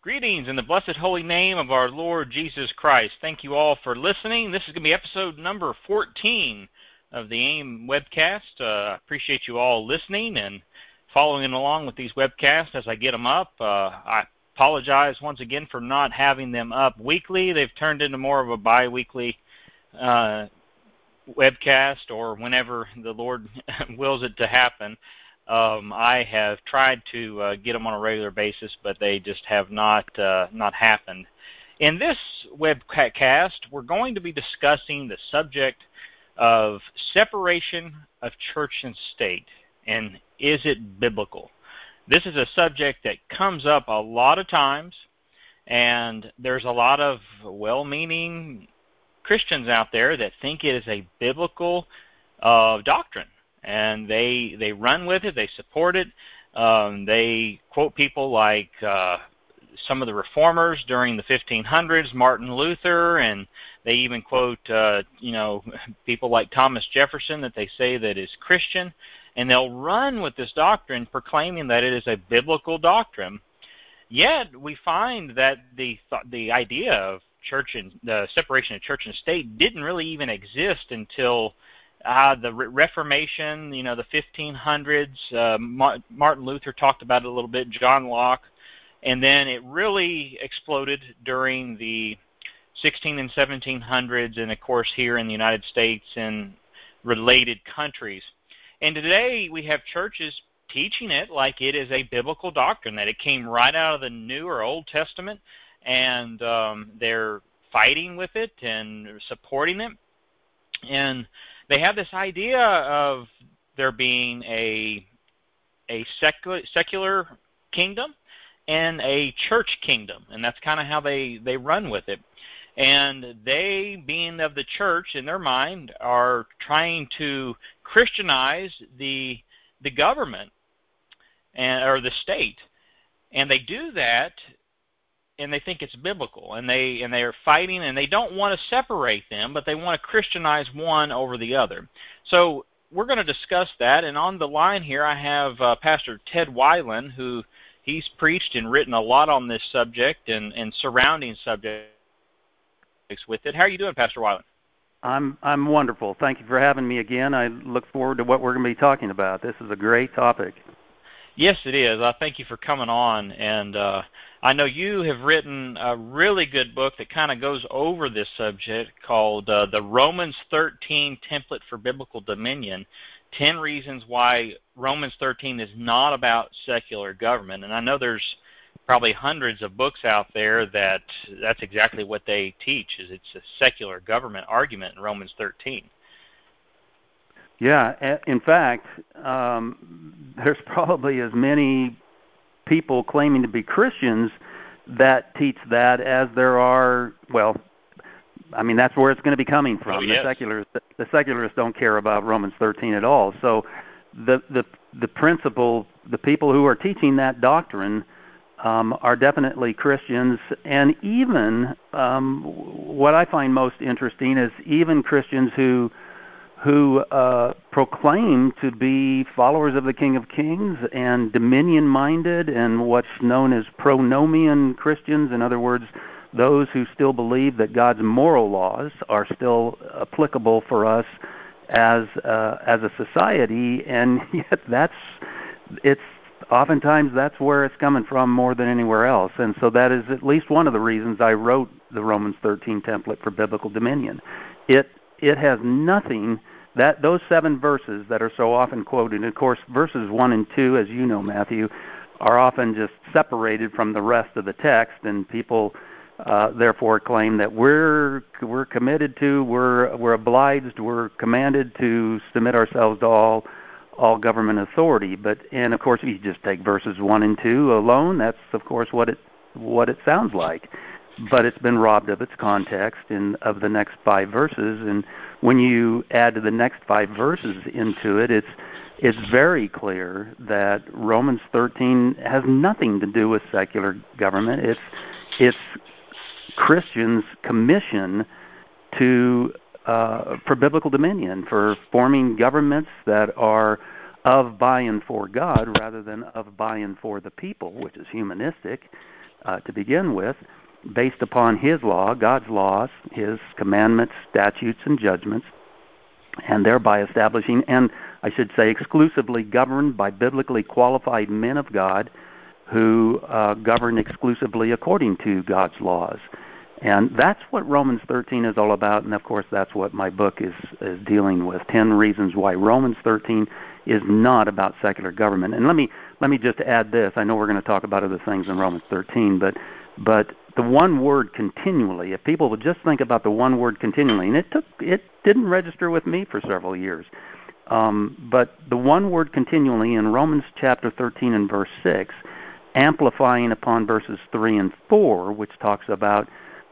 Greetings in the blessed holy name of our Lord Jesus Christ. Thank you all for listening. This is going to be episode number 14 of the AIM webcast. I appreciate you all listening and following along with these webcasts as I get them up. I apologize once again for not having them up weekly. They've turned into more of a bi-weekly webcast, or whenever the Lord wills it to happen. I have tried to get them on a regular basis, but they just have not happened. In this webcast, we're going to be discussing the subject of separation of church and state, and is it biblical? This is a subject that comes up a lot of times, and there's a lot of well-meaning Christians out there that think it is a biblical doctrine. And they run with it, they support it. They quote people like some of the reformers during the 1500s, Martin Luther, and they even quote people like Thomas Jefferson that they say that is Christian, and they'll run with this doctrine, proclaiming that it is a biblical doctrine. Yet we find that the idea of church and the separation of church and state didn't really even exist until the Reformation, the 1500s. Martin Luther talked about it a little bit, John Locke, and then it really exploded during the 16 and 1700s, and of course here in the United States and related countries. And today we have churches teaching it like it is a biblical doctrine, that it came right out of the New or Old Testament, and they're fighting with it and supporting it. And they have this idea of there being a secular kingdom and a church kingdom, and that's kind of how they run with it. And they, being of the church in their mind, are trying to Christianize the government or the state, and they do that. And they think it's biblical, and they are fighting, and they don't want to separate them, but they want to Christianize one over the other. So we're going to discuss that, and on the line here I have Pastor Ted Weiland, who he's preached and written a lot on this subject and surrounding subjects with it. How are you doing, Pastor Weiland? I'm wonderful. Thank you for having me again. I look forward to what we're going to be talking about. This is a great topic. Yes, it is. I thank you for coming on, and I know you have written a really good book that kind of goes over this subject called The Romans 13 Template for Biblical Dominion, 10 Reasons Why Romans 13 is Not About Secular Government. And I know there's probably hundreds of books out there that's exactly what they teach, is it's a secular government argument in Romans 13. Yeah, in fact, there's probably as many people claiming to be Christians that teach that as there are, well, I mean, that's where it's going to be coming from. Oh, yes. The secularists don't care about Romans 13 at all. So the principle, the people who are teaching that doctrine are definitely Christians, and even what I find most interesting is even Christians who proclaim to be followers of the King of Kings and dominion-minded and what's known as pronomian Christians. In other words, those who still believe that God's moral laws are still applicable for us as a society, and yet oftentimes that's where it's coming from more than anywhere else. And so that is at least one of the reasons I wrote the Romans 13 template for biblical dominion. It has nothing. Those 7 verses that are so often quoted, and of course verses 1 and 2, as you know, Matthew, are often just separated from the rest of the text, and people therefore claim that we're committed to, we're obliged, we're commanded to submit ourselves to all government authority. And of course, if you just take verses 1 and 2 alone, that's of course what it sounds like. But it's been robbed of its context of the next 5 verses, and when you add to the next 5 verses into it, it's very clear that Romans 13 has nothing to do with secular government. It's Christians' commission for biblical dominion, for forming governments that are of, by, and for God rather than of, by, and for the people, which is humanistic. to begin with, based upon His law, God's laws, His commandments, statutes, and judgments, and thereby establishing, and I should say exclusively governed by biblically qualified men of God who govern exclusively according to God's laws. And that's what Romans 13 is all about, and of course that's what my book is dealing with, 10 reasons why Romans 13 is not about secular government. And let me just add this. I know we're going to talk about other things in Romans 13, but the one word continually, if people would just think about the one word continually, and it didn't register with me for several years, but the one word continually in Romans chapter 13 and verse 6, amplifying upon verses 3 and 4, which talks about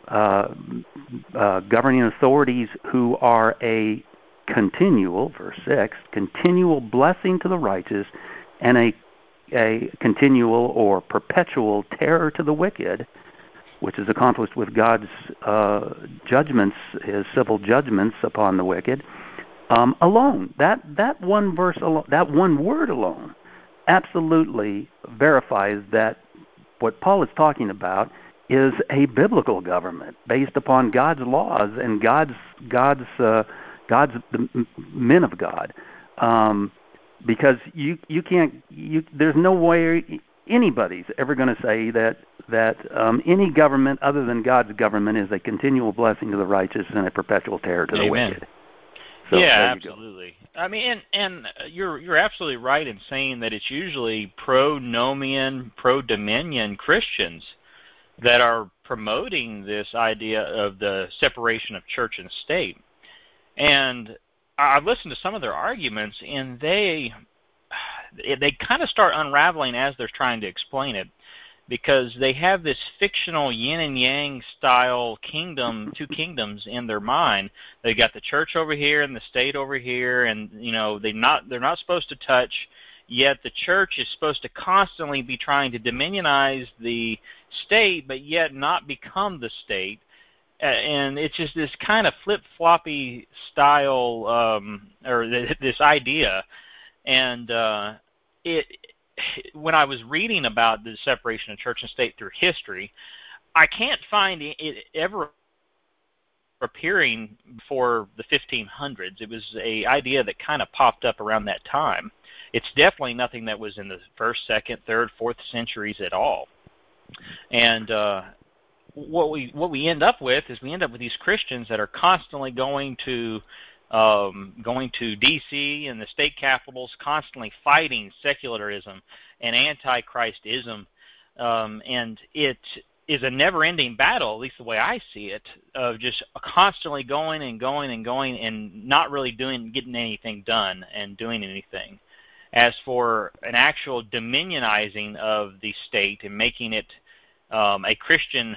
governing authorities who are a continual, verse 6, continual blessing to the righteous and a continual or perpetual terror to the wicked, which is accomplished with God's judgments, His civil judgments upon the wicked, alone. That one verse alone, that one word alone, absolutely verifies that what Paul is talking about is a biblical government based upon God's laws and God's the men of God, because you can't, there's no way anybody's ever going to say that any government other than God's government is a continual blessing to the righteous and a perpetual terror to the wicked. So, yeah, absolutely. I mean, and you're absolutely right in saying that it's usually pro-Nomian, pro-Dominion Christians that are promoting this idea of the separation of church and state. And I've listened to some of their arguments, and they kind of start unraveling as they're trying to explain it, because they have this fictional yin and yang style kingdom, two kingdoms in their mind. They got the church over here and the state over here, and they're not supposed to touch. Yet the church is supposed to constantly be trying to dominionize the state, but yet not become the state. And it's just this kind of flip-floppy style, or this idea. And when I was reading about the separation of church and state through history, I can't find it ever appearing before the 1500s. It was an idea that kind of popped up around that time. It's definitely nothing that was in the 1st, 2nd, 3rd, 4th centuries at all. And what we end up with is these Christians that are constantly going to D.C. and the state capitals, constantly fighting secularism and anti-Christism, and it is a never-ending battle, at least the way I see it, of just constantly going and going and going and not really getting anything done and doing anything. As for an actual dominionizing of the state and making it a Christian,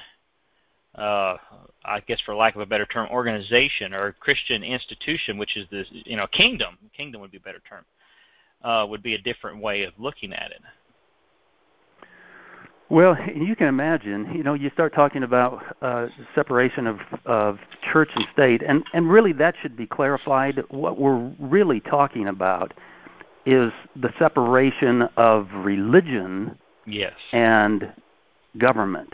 I guess for lack of a better term, organization or a Christian institution, which is this, kingdom. Kingdom would be a better term. Would be a different way of looking at it. Well, you can imagine, you start talking about separation of church and state, and really that should be clarified. What we're really talking about is the separation of religion and government.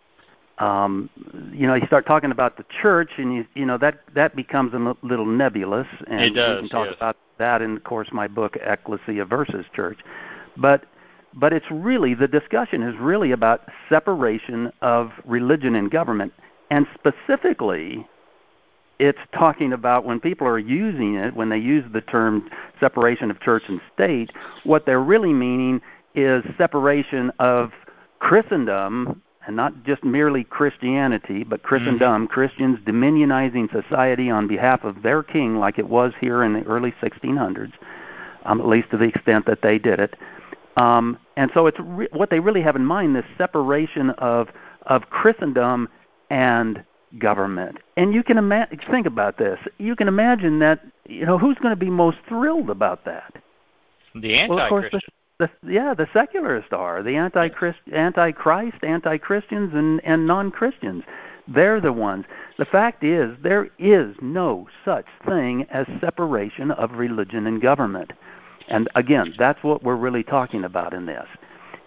You start talking about the church, and that becomes a little nebulous, and it does, we can talk about that in, of course, my book Ecclesia versus Church. But it's really, the discussion is really about separation of religion and government, and specifically, it's talking about when people are using it, when they use the term separation of church and state, what they're really meaning is separation of Christendom, and not just merely Christianity, but Christendom, Christians dominionizing society on behalf of their king, like it was here in the early 1600s, at least to the extent that they did it. And so it's what they really have in mind, this separation of Christendom and government. And you can think about this. You can imagine that, who's going to be most thrilled about that? The anti-Christian. Well, of course, the secularists are. The anti-Christ, anti-Christians, and non-Christians. They're the ones. The fact is, there is no such thing as separation of religion and government. And again, that's what we're really talking about in this.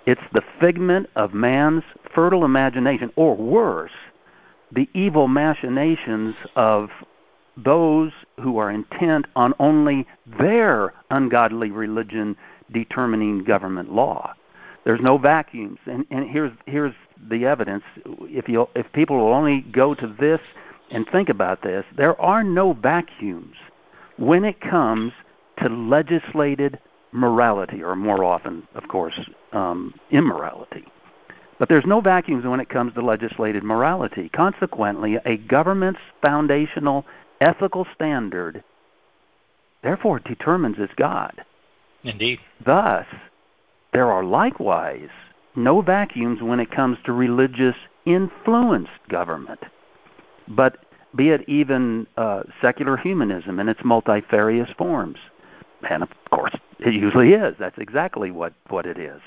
It's the figment of man's fertile imagination, or worse, the evil machinations of those who are intent on only their ungodly religion determining government law. There's no vacuums, and here's the evidence. If people will only go to this and think about this, there are no vacuums when it comes to legislated morality, or more often, of course, immorality. But there's no vacuums when it comes to legislated morality. Consequently, a government's foundational ethical standard, therefore, determines its God. Indeed. Thus, there are likewise no vacuums when it comes to religious influenced government, but be it even secular humanism in its multifarious forms. And of course, it usually is. That's exactly what it is.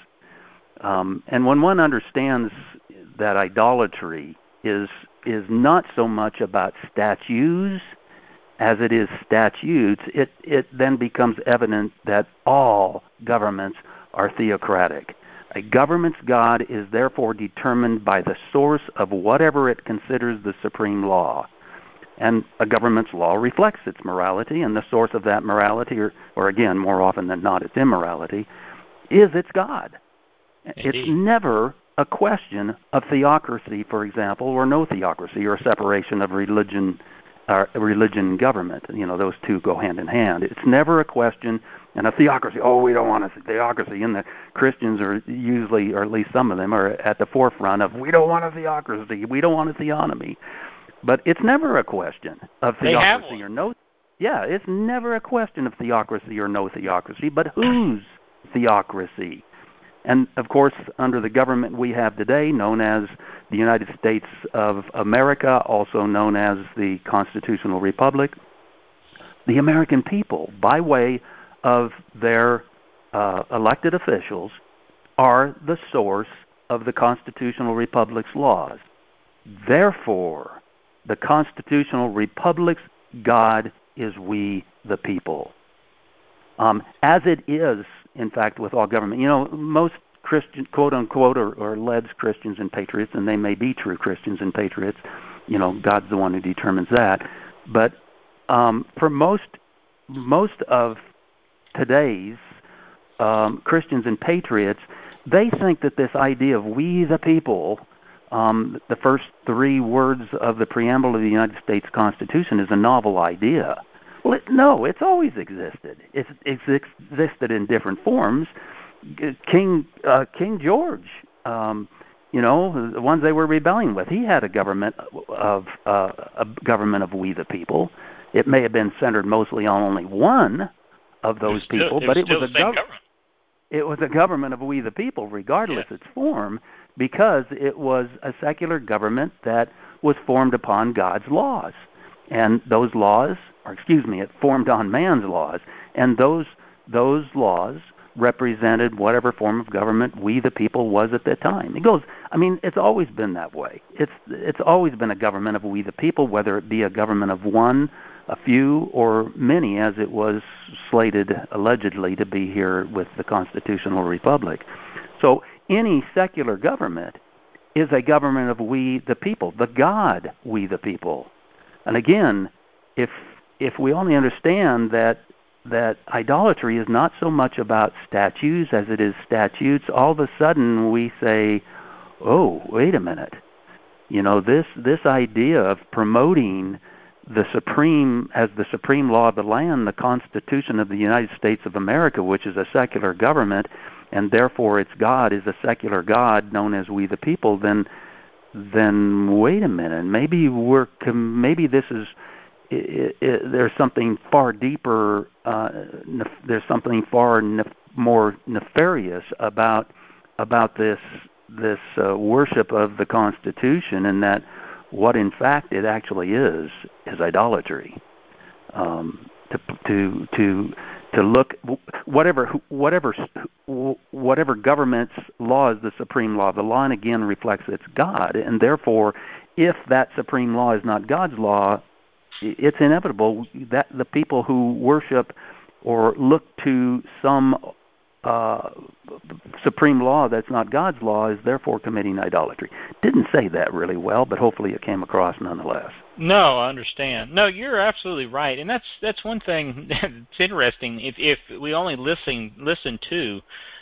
And when one understands that idolatry is not so much about statues as it is statutes, it then becomes evident that all governments are theocratic. A government's God is therefore determined by the source of whatever it considers the supreme law. And a government's law reflects its morality, and the source of that morality, or again, more often than not, its immorality, is its God. Indeed. It's never a question of theocracy, for example, or no theocracy, or separation of religion and government. Those two go hand in hand. It's never a question, and a theocracy, we don't want a theocracy, and the Christians are usually, or at least some of them, are at the forefront of, we don't want a theocracy, we don't want a theonomy. But it's never a question of theocracy or no. Yeah, it's never a question of theocracy or no theocracy, but whose theocracy? And of course, under the government we have today, known as the United States of America, also known as the Constitutional Republic, the American people, by way of their elected officials, are the source of the Constitutional Republic's laws. Therefore, the Constitutional Republic's God is we, the people. As it is, in fact, with all government. Most Christian, quote-unquote, or alleged Christians and patriots, and they may be true Christians and patriots, God's the one who determines that. But for most of today's Christians and patriots, they think that this idea of we, the people, the first three words of the preamble of the United States Constitution, is a novel idea. Well, no, it's always existed. It's existed in different forms. King George, the ones they were rebelling with, he had a government of we the people. It may have been centered mostly on only one of those people, but it was a government. It was a government of we the people, regardless its form, because it was a secular government that was formed upon God's laws. And those laws, it formed on man's laws, and those laws represented whatever form of government we the people was at that time. It's always been that way. It's always been a government of we the people, whether it be a government of one, a few, or many, as it was slated allegedly to be here with the Constitutional Republic. So any secular government is a government of we the people, the God we the people. And again, if we only understand that idolatry is not so much about statues as it is statutes, all of a sudden we say, oh, wait a minute. This idea of promoting the supreme law of the land, the Constitution of the United States of America, which is a secular government, and therefore its God is a secular God known as we the people, then wait a minute. Maybe this is there's something far deeper. There's something far more nefarious about this worship of the Constitution, and that what in fact it actually is idolatry. To look whatever government's law is the supreme law. The law, and again, reflects its God, and therefore, if that supreme law is not God's law, it's inevitable that the people who worship or look to some supreme law that's not God's law is therefore committing idolatry. Didn't say that really well, but hopefully it came across nonetheless. No, I understand. No, you're absolutely right, and that's one thing that's interesting. If we only listen to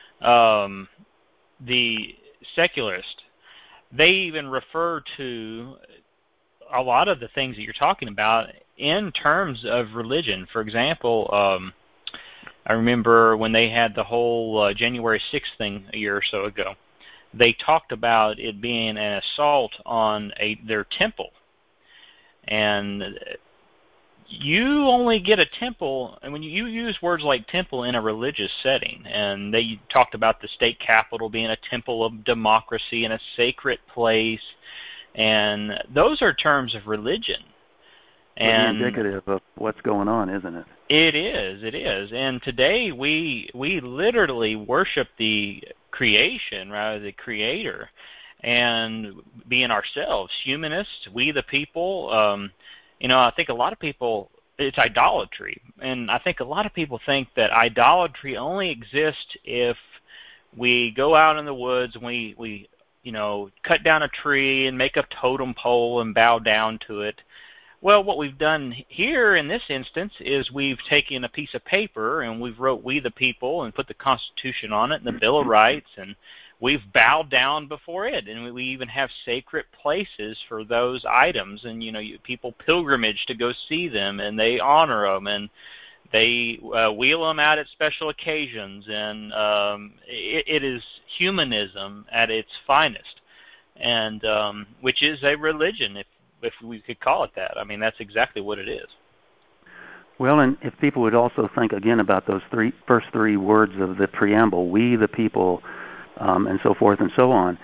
the secularist, they even refer to a lot of the things that you're talking about in terms of religion. For example, I remember when they had the whole January 6th thing a year or so ago, they talked about it being an assault on their temple. And you only get a temple, and when you use words like temple in a religious setting, and they talked about the state capitol being a temple of democracy and a sacred place, and those are terms of religion. And indicative of what's going on, isn't it? It is. And today we literally worship the creation rather than the creator, and being ourselves, humanists, we the people. I think a lot of people, it's idolatry, and I think a lot of people think that idolatry only exists if we go out in the woods and we cut down a tree and make a totem pole and bow down to it. Well, what we've done here in this instance is we've taken a piece of paper and we've wrote "We the People" and put the Constitution on it and the Bill of Rights, and we've bowed down before it, and we even have sacred places for those items, and people pilgrimage to go see them, and they honor them, and they wheel them out at special occasions, and it is humanism at its finest, and which is a religion, if we could call it that. I mean, that's exactly what it is. Well, and if people would also think again about those first three words of the preamble, "We the people," and so forth and so on,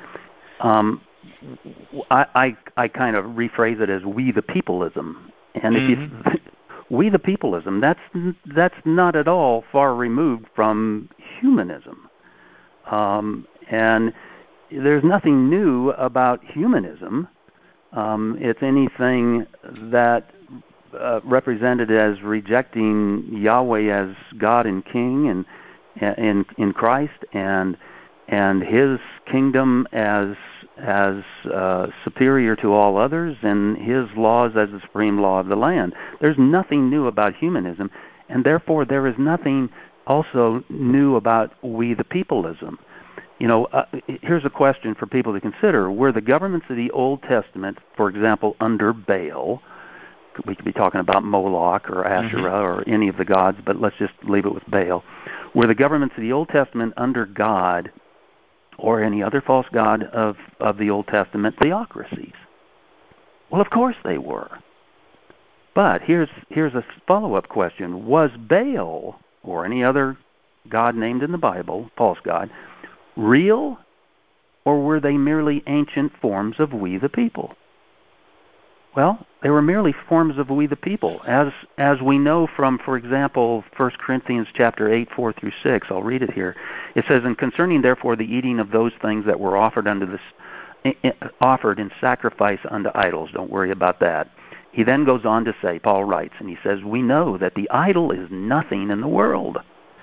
I kind of rephrase it as "we the peopleism," and if you "we the peopleism," that's not at all far removed from humanism, and there's nothing new about humanism. It's anything that represented as rejecting Yahweh as God and King, and in Christ, and His kingdom as superior to all others, and His laws as the supreme law of the land. There's nothing new about humanism, and therefore there is nothing also new about we the peopleism. Here's a question for people to consider. Were the governments of the Old Testament, for example, under Baal? We could be talking about Moloch or Asherah or any of the gods, but let's just leave it with Baal. Were the governments of the Old Testament under God or any other false god of the Old Testament theocracies? Well, of course they were. But here's a follow-up question. Was Baal or any other god named in the Bible, false god, real, or were they merely ancient forms of we the people? Well, they were merely forms of we the people, as we know from, for example, 1 Corinthians chapter 8, 4 through 6. I'll read it here. It says, "And concerning therefore the eating of those things that were offered in sacrifice unto idols," don't worry about that. He then goes on to say, Paul writes, and he says, "We know that the idol is nothing in the world,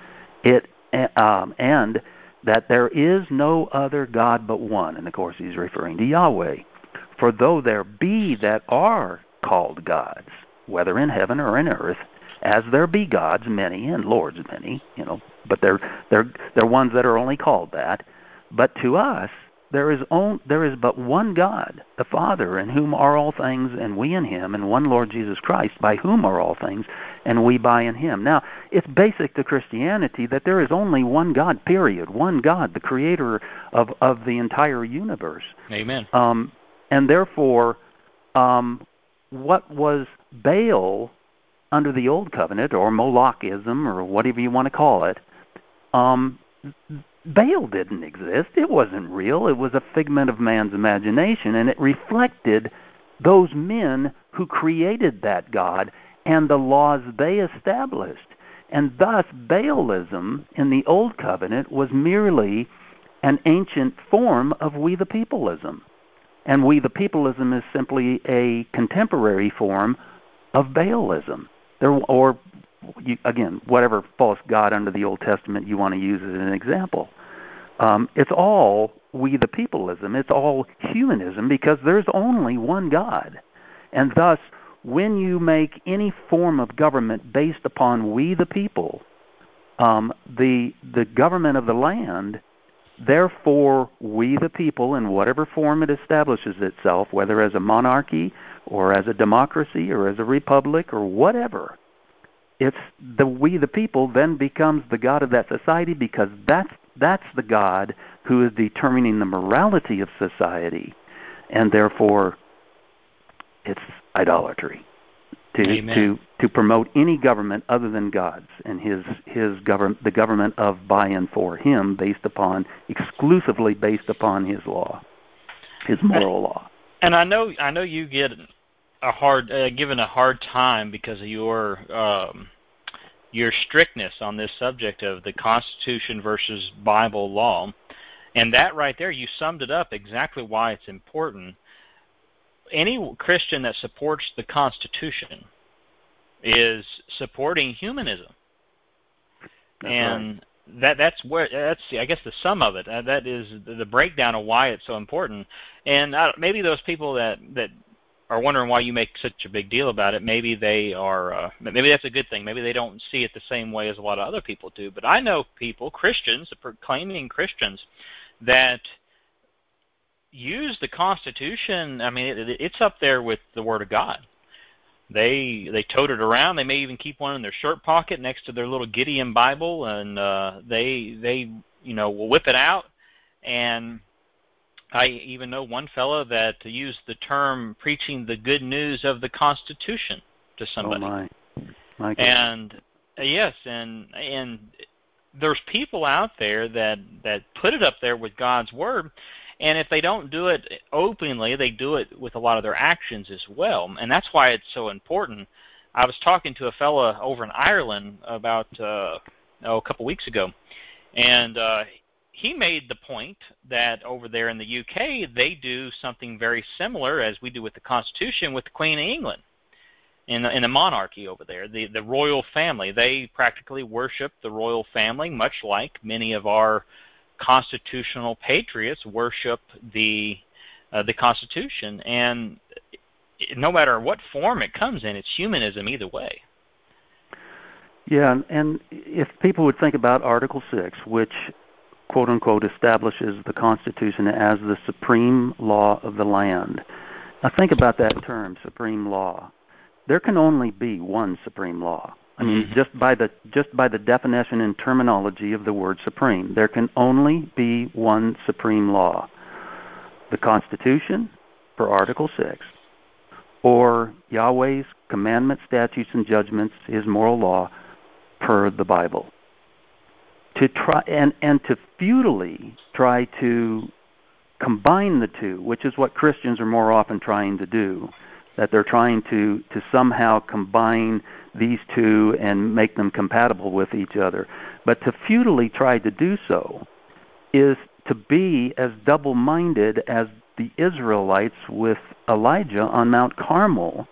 and that there is no other God but one," and of course he's referring to Yahweh. "For though there be that are called gods, whether in heaven or in earth, as there be gods many and lords many," but they're ones that are only called that. "But to us there is but one God, the Father, in whom are all things, and we in Him, and one Lord Jesus Christ, by whom are all things, and we by in Him." Now, it's basic to Christianity that there is only one God, period. One God, the creator of the entire universe. Amen. And therefore, what was Baal under the Old Covenant, or Molochism, or whatever you want to call it, Baal didn't exist. It wasn't real. It was a figment of man's imagination, and it reflected those men who created that God and the laws they established. And thus, Baalism in the Old Covenant was merely an ancient form of we the peopleism. And we the peopleism is simply a contemporary form of Baalism. again, whatever false god under the Old Testament you want to use as an example. It's all we the peopleism. It's all humanism, because there's only one God. And thus, when you make any form of government based upon we the people, the government of the land, therefore we the people, in whatever form it establishes itself, whether as a monarchy or as a democracy or as a republic or whatever, it's we the people then becomes the God of that society, because that's the God who is determining the morality of society, and therefore it's idolatry to promote any government other than God's and the government of by and for Him, exclusively based upon His law, His moral law. And I know you get given a hard time because of your strictness on this subject of the Constitution versus Bible law. And that right there, you summed it up exactly why it's important. Any Christian that supports the Constitution is supporting humanism. That's I guess the sum of it. That is the breakdown of why it's so important. And maybe those people that are wondering why you make such a big deal about it, maybe they are, maybe that's a good thing. Maybe they don't see it the same way as a lot of other people do. But I know people, Christians, proclaiming Christians, that use the Constitution. I mean, it's up there with the Word of God. They tote it around. They may even keep one in their shirt pocket next to their little Gideon Bible, and they will whip it out. And I even know one fellow that used the term preaching the good news of the Constitution to somebody. Oh my goodness. And yes, and there's people out there that put it up there with God's Word, and if they don't do it openly, they do it with a lot of their actions as well. And that's why it's so important. I was talking to a fellow over in Ireland about a couple weeks ago, and he made the point that over there in the UK, they do something very similar as we do with the Constitution with the Queen of England in the monarchy over there, the royal family. They practically worship the royal family, much like many of our constitutional patriots worship the Constitution. And no matter what form it comes in, it's humanism either way. Yeah, and if people would think about Article 6, which quote-unquote establishes the Constitution as the supreme law of the land. Now think about that term, supreme law. There can only be one supreme law. I mean, just by the definition and terminology of the word supreme, there can only be one supreme law. The Constitution, per Article 6, or Yahweh's commandments, statutes, and judgments, His moral law, per the Bible. To try and to futilely try to combine the two, which is what Christians are more often trying to do, that they're trying to somehow combine these two and make them compatible with each other. But to futilely try to do so is to be as double-minded as the Israelites with Elijah on Mount Carmel,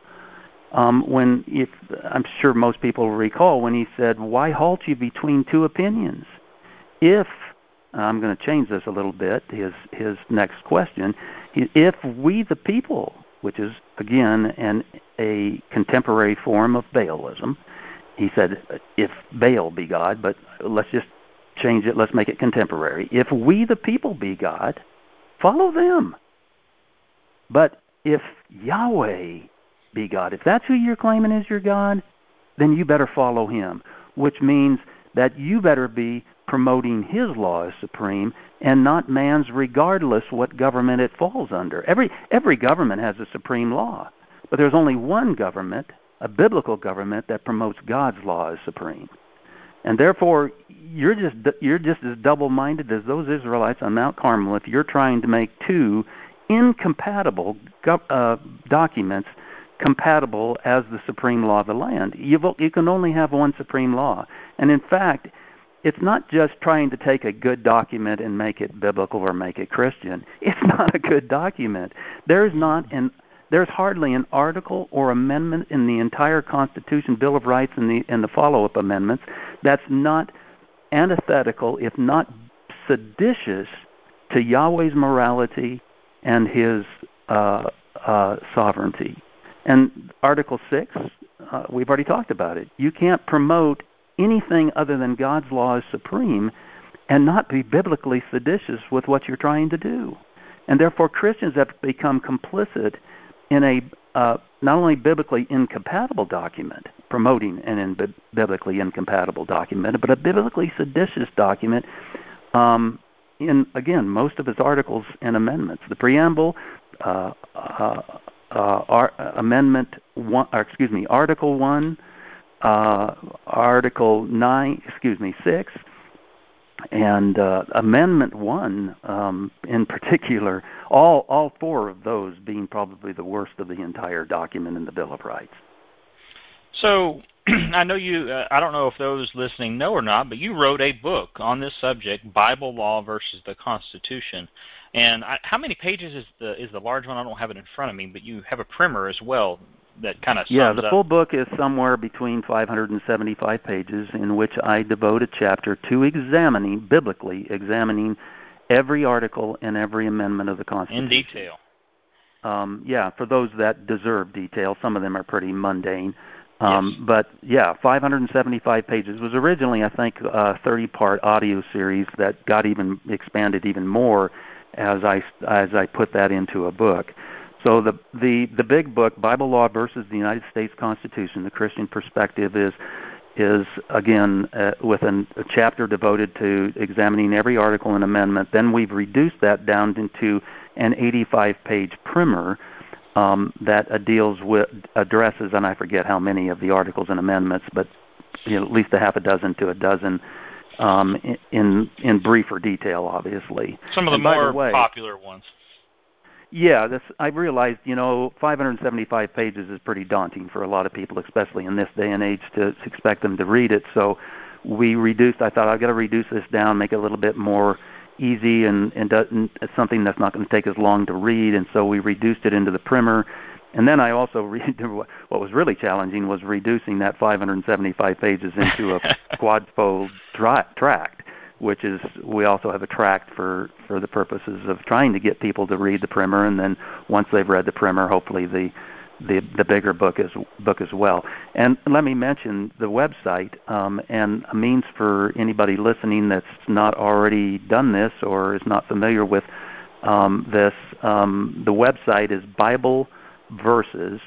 I'm sure most people recall when he said, "Why halt you between two opinions? If," I'm going to change this a little bit, his next question, if we the people, which is, again, a contemporary form of Baalism, he said, if Baal be God, but let's just change it, let's make it contemporary. If we the people be God, follow them. But if Yahweh be God, if that's who you're claiming is your God, then you better follow Him, which means that you better be promoting His law as supreme and not man's, regardless what government it falls under. Every government has a supreme law, but there's only one government, a biblical government, that promotes God's law as supreme. And therefore, you're just as double-minded as those Israelites on Mount Carmel if you're trying to make two incompatible documents compatible as the supreme law of the land. You can only have one supreme law. And in fact, it's not just trying to take a good document and make it biblical or make it Christian. It's not a good document. There is not There's hardly an article or amendment in the entire Constitution, Bill of Rights, and the follow-up amendments that's not antithetical, if not seditious, to Yahweh's morality and His sovereignty. And Article 6, we've already talked about it. You can't promote anything other than God's law is supreme and not be biblically seditious with what you're trying to do. And therefore, Christians have become complicit in a not only biblically incompatible document, promoting an biblically incompatible document, but a biblically seditious document in, again, most of its articles and amendments. The preamble, Amendment 1, Article 1, Article 6, and Amendment 1 in particular, all four of those being probably the worst of the entire document in the Bill of Rights. So I know you, I don't know if those listening know or not, but you wrote a book on this subject, Bible Law versus the Constitution. And how many pages is the large one? I don't have it in front of me, but you have a primer as well that kind of sums up. Yeah, the full book is somewhere between 575 pages, in which I devote a chapter to biblically examining every article and every amendment of the Constitution. In detail. Yeah, for those that deserve detail. Some of them are pretty mundane. Yes. But yeah, 575 pages. It was originally, I think, a 30-part audio series that got expanded even more as I put that into a book. So the big book, Bible Law versus the United States Constitution, the Christian perspective, is again with a chapter devoted to examining every article and amendment. Then we've reduced that down into an 85-page primer that addresses, and I forget how many of the articles and amendments, but at least a half a dozen to a dozen in briefer detail, obviously. Some of the more popular ones. Yeah, I realized, 575 pages is pretty daunting for a lot of people, especially in this day and age, to expect them to read it. So I thought I've got to reduce this down, make it a little bit more easy and it's something that's not going to take as long to read, and so we reduced it into the primer. And then I also what was really challenging was reducing that 575 pages into a quadfold tract, which is, we also have a tract for the purposes of trying to get people to read the primer, and then once they've read the primer, hopefully the bigger book as well. And let me mention the website, and a means for anybody listening that's not already done this or is not familiar with this. The website is Bible versus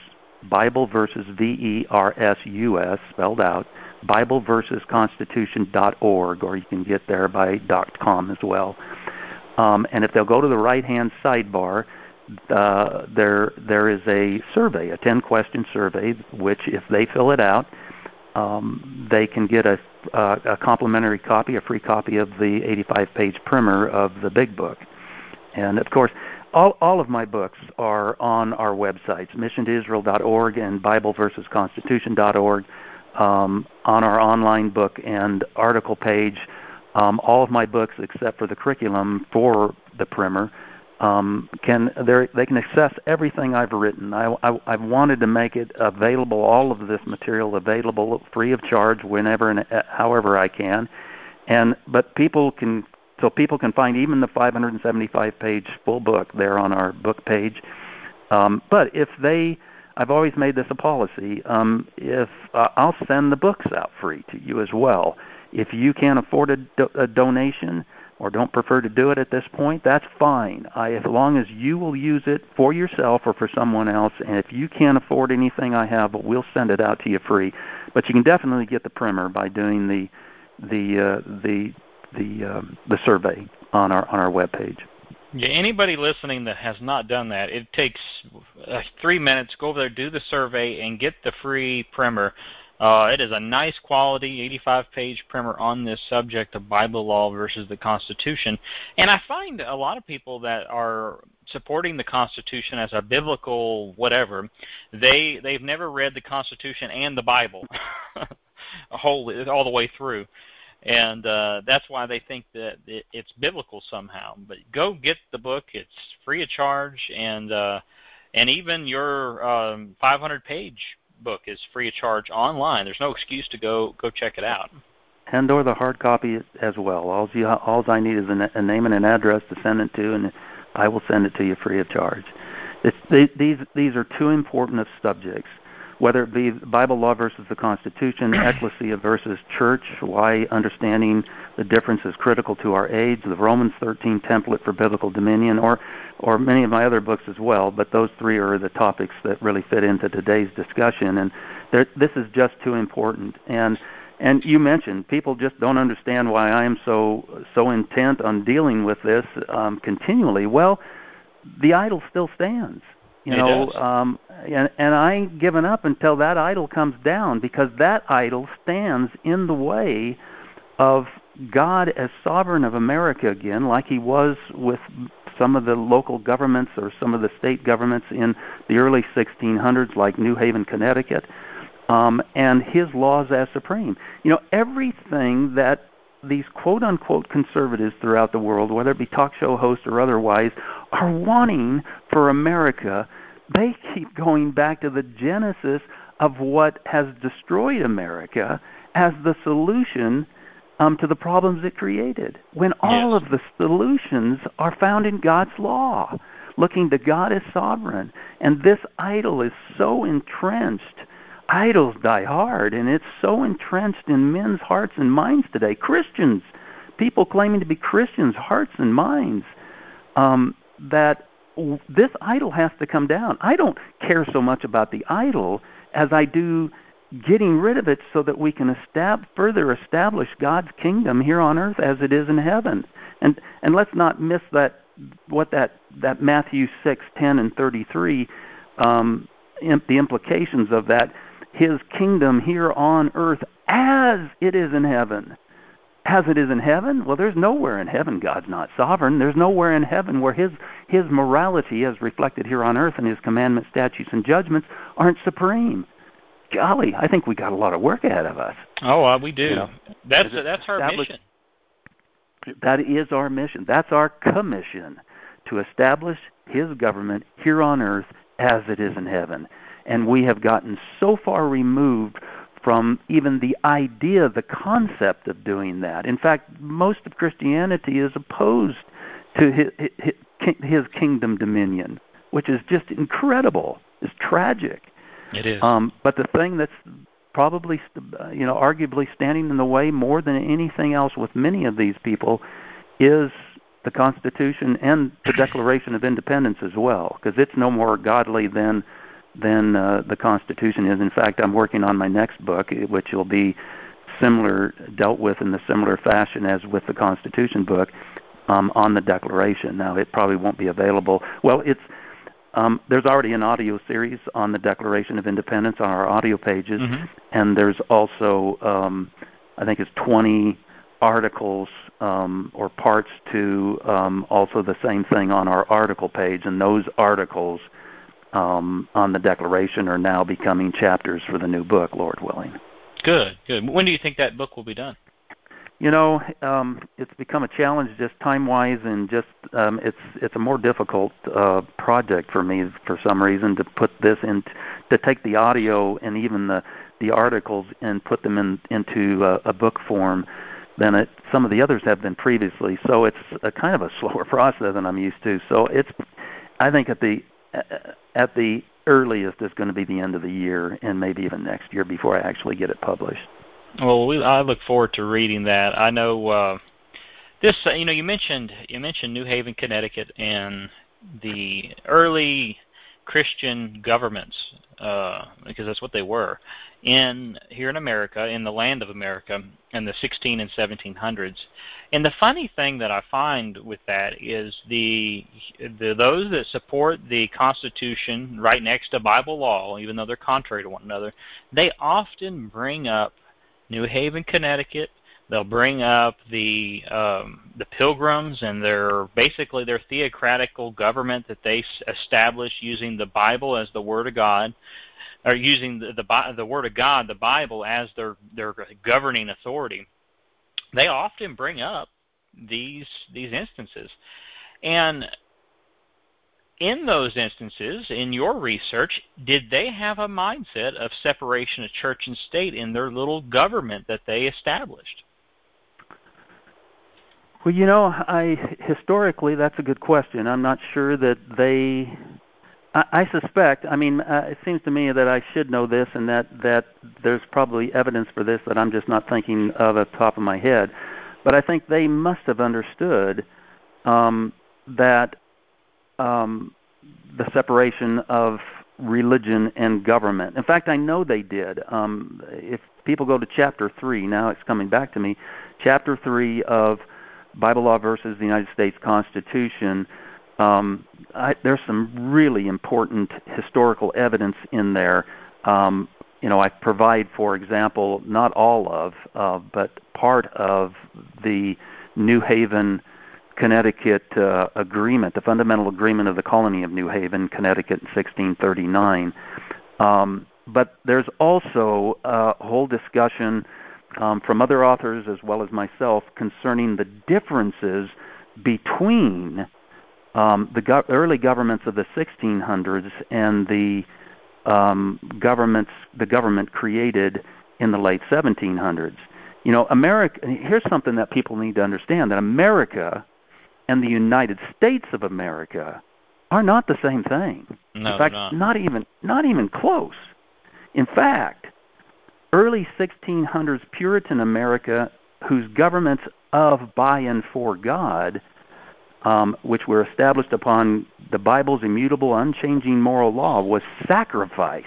VERSUS spelled out, BibleVersusConstitution.org, or you can get there by .com as well. And if they'll go to the right-hand sidebar, there is a survey, a 10-question survey, which if they fill it out, they can get a complimentary copy, a free copy of the 85-page primer of the big book. And of course, all of my books are on our websites, missiontoisrael.org and BibleVersusConstitution.org, on our online book and article page. All of my books, except for the curriculum for the primer, they can access everything I've written. I've wanted to make it available, all of this material available free of charge whenever and however I can. But people can find even the 575-page full book there on our book page. But I've always made this a policy. If I'll send the books out free to you as well. If you can't afford a donation or don't prefer to do it at this point, that's fine. As long as you will use it for yourself or for someone else, and if you can't afford anything I have, we'll send it out to you free. But you can definitely get the primer by doing the survey on our webpage. Yeah, anybody listening that has not done that, it takes 3 minutes. Go over there, do the survey, and get the free primer. It is a nice quality 85-page primer on this subject of Bible law versus the Constitution. And I find a lot of people that are supporting the Constitution as a biblical whatever, they've never read the Constitution and the Bible all the way through. And that's why they think that it's biblical somehow. But go get the book. It's free of charge, and And even your 500-page book is free of charge online. There's no excuse to go check it out. And or the hard copy as well. All I need is a name and an address to send it to, and I will send it to you free of charge. These are two important subjects, whether it be Bible law versus the Constitution, ecclesia versus church, why understanding the difference is critical to our age, the Romans 13 template for biblical dominion, or many of my other books as well, but those three are the topics that really fit into today's discussion, and this is just too important. And you mentioned people just don't understand why I am so intent on dealing with this continually. Well, the idol still stands. You know, and I ain't given up until that idol comes down, because that idol stands in the way of God as sovereign of America again, like he was with some of the local governments or some of the state governments in the early 1600s, like New Haven, Connecticut, and his laws as supreme. You know, everything that these quote-unquote conservatives throughout the world, whether it be talk show hosts or otherwise, are wanting for America, they keep going back to the genesis of what has destroyed America as the solution to the problems it created, when all of the solutions are found in God's law, looking to God as sovereign. And this idol is so entrenched. Idols die hard, and it's so entrenched in men's hearts and minds today. Christians, people claiming to be Christians' hearts and minds, that this idol has to come down. I don't care so much about the idol as I do getting rid of it so that we can further establish God's kingdom here on earth as it is in heaven. And let's not miss that Matthew 6:10 and 33, the implications of that. His kingdom here on earth as it is in heaven. As it is in heaven? Well, there's nowhere in heaven God's not sovereign. There's nowhere in heaven where his morality as reflected here on earth and his commandments, statutes, and judgments aren't supreme. Golly, I think we got a lot of work ahead of us. Oh, we do. You know, that's our mission. That is our mission. That's our commission, to establish his government here on earth as it is in heaven. And we have gotten so far removed from even the idea, the concept of doing that. In fact, most of Christianity is opposed to his kingdom dominion, which is just incredible. It's tragic. It is. But the thing that's probably, arguably standing in the way more than anything else with many of these people is the Constitution and the Declaration of Independence as well, because it's no more godly than the Constitution is. In fact, I'm working on my next book, which will be dealt with in the similar fashion as with the Constitution book, on the Declaration. Now, it probably won't be available. Well, there's already an audio series on the Declaration of Independence on our audio pages, and there's also, I think it's 20 articles or parts to also the same thing on our article page, and those articles on the Declaration are now becoming chapters for the new book, Lord willing. Good. When do you think that book will be done? It's become a challenge just time-wise, and just it's a more difficult project for me for some reason to put this in, to take the audio and even the articles and put them into a book form than some of the others have been previously. So it's a kind of a slower process than I'm used to. So I think at the earliest it's going to be the end of the year, and maybe even next year before I actually get it published. Well, I look forward to reading that. I know this. You mentioned New Haven, Connecticut, and the early Christian governments, because that's what they were, here in America, in the land of America, in the 16 and 1700s. And the funny thing that I find with that is those that support the Constitution right next to Bible law, even though they're contrary to one another, they often bring up New Haven, Connecticut. They'll bring up the Pilgrims and their theocratical government that they established using the Bible as the Word of God, or using the Word of God, the Bible, as their governing authority. They often bring up these instances, and in those instances, in your research, did they have a mindset of separation of church and state in their little government that they established? Well, historically, that's a good question. I'm not sure that they. I suspect. It seems to me that I should know this, and that there's probably evidence for this that I'm just not thinking of at the top of my head. But I think they must have understood that the separation of religion and government. In fact, I know they did. If people go to chapter 3, now it's coming back to me, chapter 3 of Bible Law versus the United States Constitution, there's some really important historical evidence in there. I provide, for example, not all of, but part of the New Haven, Connecticut agreement, the fundamental agreement of the colony of New Haven, Connecticut in 1639. But there's also a whole discussion from other authors as well as myself concerning the differences between the early governments of the 1600s and the government created in the late 1700s. America. Here's something that people need to understand: that America and the United States of America are not the same thing. No, in fact, not even close. In fact, early 1600s Puritan America, whose governments of, by, and for God, which were established upon the Bible's immutable, unchanging moral law, was sacrificed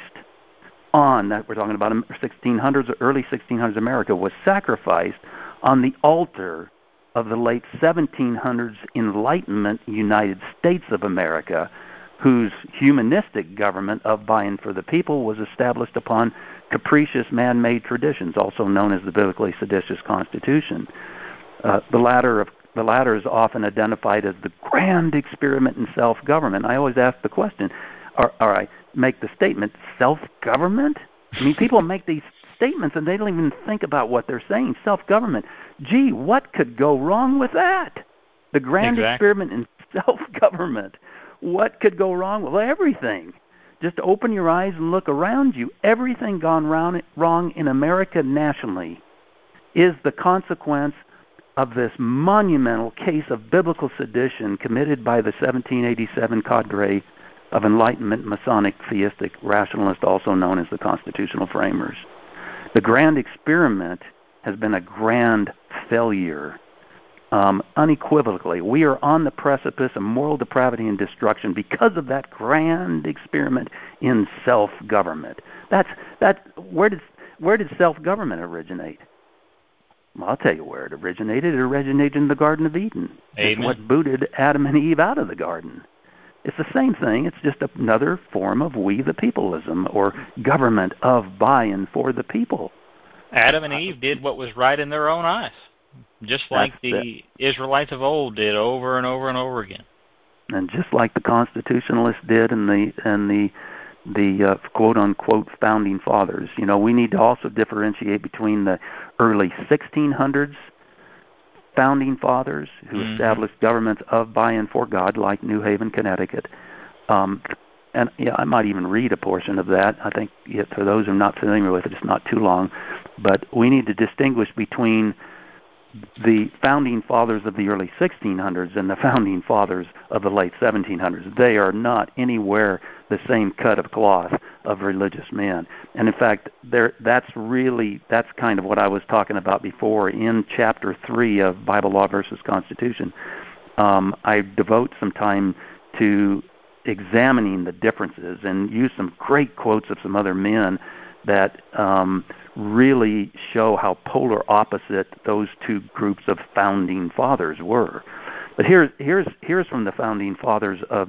on, that we're talking about 1600s, early 1600s America, was sacrificed on the altar of the late 1700s Enlightenment United States of America, whose humanistic government of, by, and for the people was established upon capricious man-made traditions, also known as the biblically seditious Constitution. The latter is often identified as the grand experiment in self-government. I always ask the question, or I make the statement, self-government? People make these statements and they don't even think about what they're saying. Self-government. Gee, what could go wrong with that? The grand experiment in self-government. What could go wrong? Well, everything. Just open your eyes and look around you. Everything gone wrong in America nationally is the consequence of this monumental case of biblical sedition committed by the 1787 cadre of Enlightenment Masonic theistic rationalists, also known as the constitutional framers. The grand experiment has been a grand failure. Unequivocally, we are on the precipice of moral depravity and destruction because of that grand experiment in self-government. Where did self-government originate? Well, I'll tell you where it originated. It originated in the Garden of Eden. Amen. It's what booted Adam and Eve out of the garden. It's the same thing. It's just another form of we the peopleism, or government of, by, and for the people. Adam and Eve did what was right in their own eyes, just like the Israelites of old did over and over and over again. And just like the constitutionalists did and the quote unquote founding fathers. We need to also differentiate between the early 1600s founding fathers who established governments of, by, and for God, like New Haven, Connecticut. And I might even read a portion of that. I think for those who are not familiar with it, it's not too long. But we need to distinguish between the founding fathers of the early 1600s and the founding fathers of the late 1700s. They are not anywhere the same cut of cloth of religious men. And in fact, that's kind of what I was talking about before in Chapter 3 of Bible Law versus Constitution. I devote some time to examining the differences and use some great quotes of some other men that really show how polar opposite those two groups of founding fathers were. But here's from the founding fathers of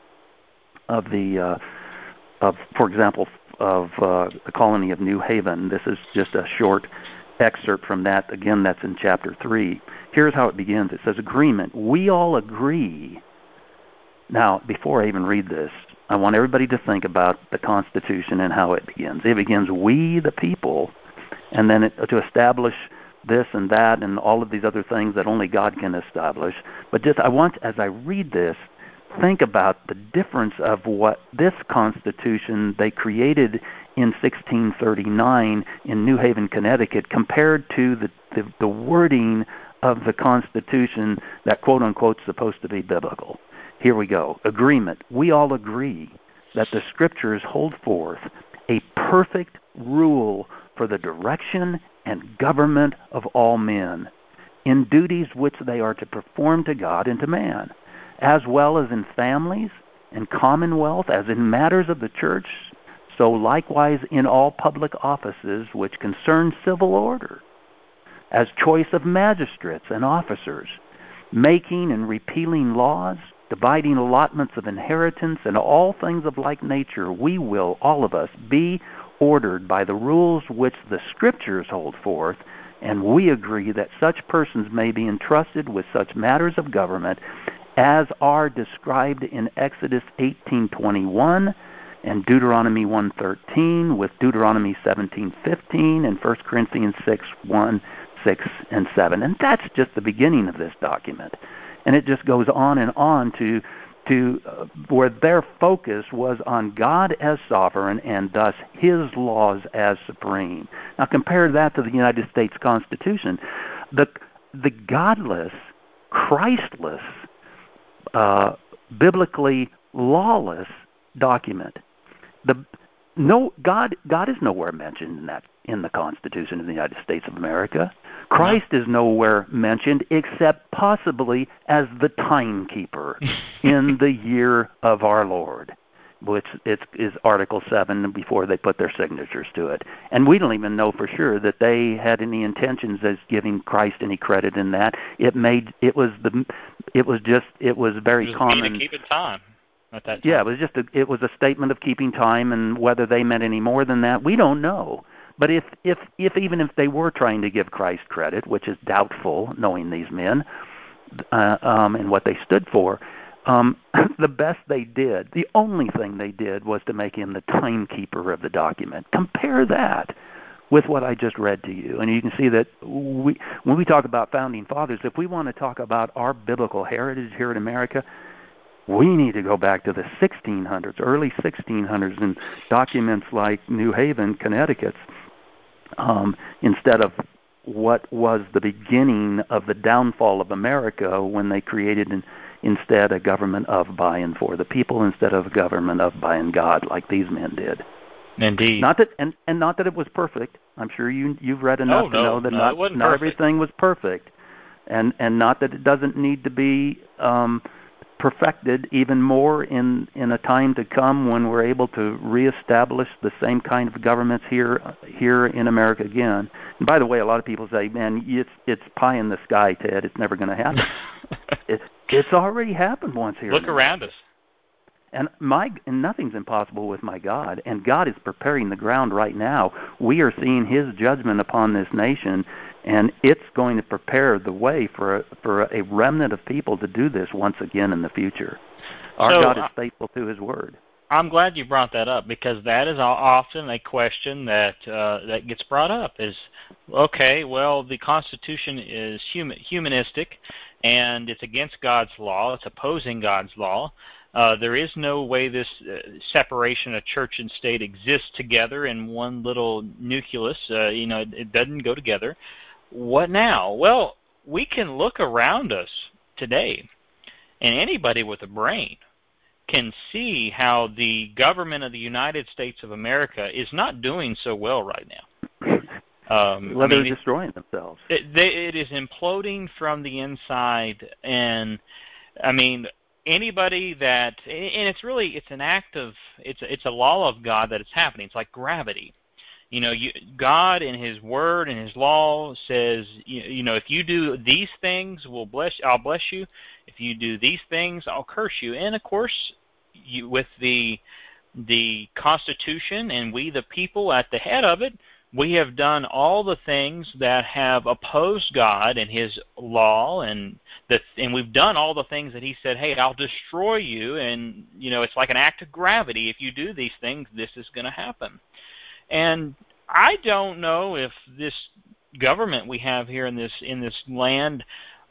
for example, of the colony of New Haven. This is just a short excerpt from that. Again, that's in Chapter 3. Here's how it begins. It says, agreement. We all agree. Now, before I even read this, I want everybody to think about the Constitution and how it begins. It begins, we the people, and then to establish this and that and all of these other things that only God can establish. But just I want, as I read this, think about the difference of what this Constitution they created in 1639 in New Haven, Connecticut, compared to the wording of the Constitution that quote-unquote is supposed to be biblical. Here we go. Agreement. We all agree that the Scriptures hold forth a perfect rule for the direction and government of all men, in duties which they are to perform to God and to man, as well as in families and commonwealth, as in matters of the church, so likewise in all public offices which concern civil order, as choice of magistrates and officers, making and repealing laws, dividing allotments of inheritance, and all things of like nature, we will, all of us, be ordered by the rules which the Scriptures hold forth, and we agree that such persons may be entrusted with such matters of government as are described in Exodus 18:21 and Deuteronomy 1:13, with Deuteronomy 17:15 and 1 Corinthians 6:1, 6, and 7. And that's just the beginning of this document. And it just goes on to where their focus was on God as sovereign and thus His laws as supreme. Now compare that to the United States Constitution. The godless, Christless, biblically lawless document. God is nowhere mentioned in the Constitution of the United States of America. Christ is nowhere mentioned except possibly as the timekeeper in the year of our Lord, which is Article 7 before they put their signatures to it. And we don't even know for sure that they had any intentions as giving Christ any credit in that. It was very common. Keeping time at that time. Yeah, it was a statement of keeping time, and whether they meant any more than that, we don't know. But if even if they were trying to give Christ credit, which is doubtful, knowing these men and what they stood for, the best they did, the only thing they did, was to make him the timekeeper of the document. Compare that with what I just read to you, and you can see that when we talk about founding fathers, if we want to talk about our biblical heritage here in America, we need to go back to the 1600s, early 1600s, and documents like New Haven, Connecticut, instead of what was the beginning of the downfall of America when they created instead a government of, by, and for the people instead of a government of, by, and God, like these men did. Indeed. Not that it was perfect. I'm sure you've read enough to know that not everything was perfect, and not that it doesn't need to be perfected even more in a time to come when we're able to reestablish the same kind of governments here in America again. And by the way, a lot of people say, "Man, it's pie in the sky, Ted. It's never going to happen." It's already happened once here. Look around us. And nothing's impossible with my God, and God is preparing the ground right now. We are seeing His judgment upon this nation, and it's going to prepare the way for a remnant of people to do this once again in the future. Our God is faithful to His word. I'm glad you brought that up, because that is often a question that gets brought up. Is, okay, well, the Constitution is humanistic, and it's against God's law. It's opposing God's law. There is no way this separation of church and state exists together in one little nucleus. It doesn't go together. What now? Well, we can look around us today, and anybody with a brain can see how the government of the United States of America is not doing so well right now. They're destroying themselves. It is imploding from the inside, and anybody that, and it's an act of, it's a law of God that it's happening. It's like gravity. God in His Word and His law says, if you do these things, I'll bless you. If you do these things, I'll curse you. And of course, with the Constitution and we the people at the head of it, we have done all the things that have opposed God and His law, and we've done all the things that He said, hey, I'll destroy you, and it's like an act of gravity. If you do these things, this is going to happen. And I don't know if this government we have here in this land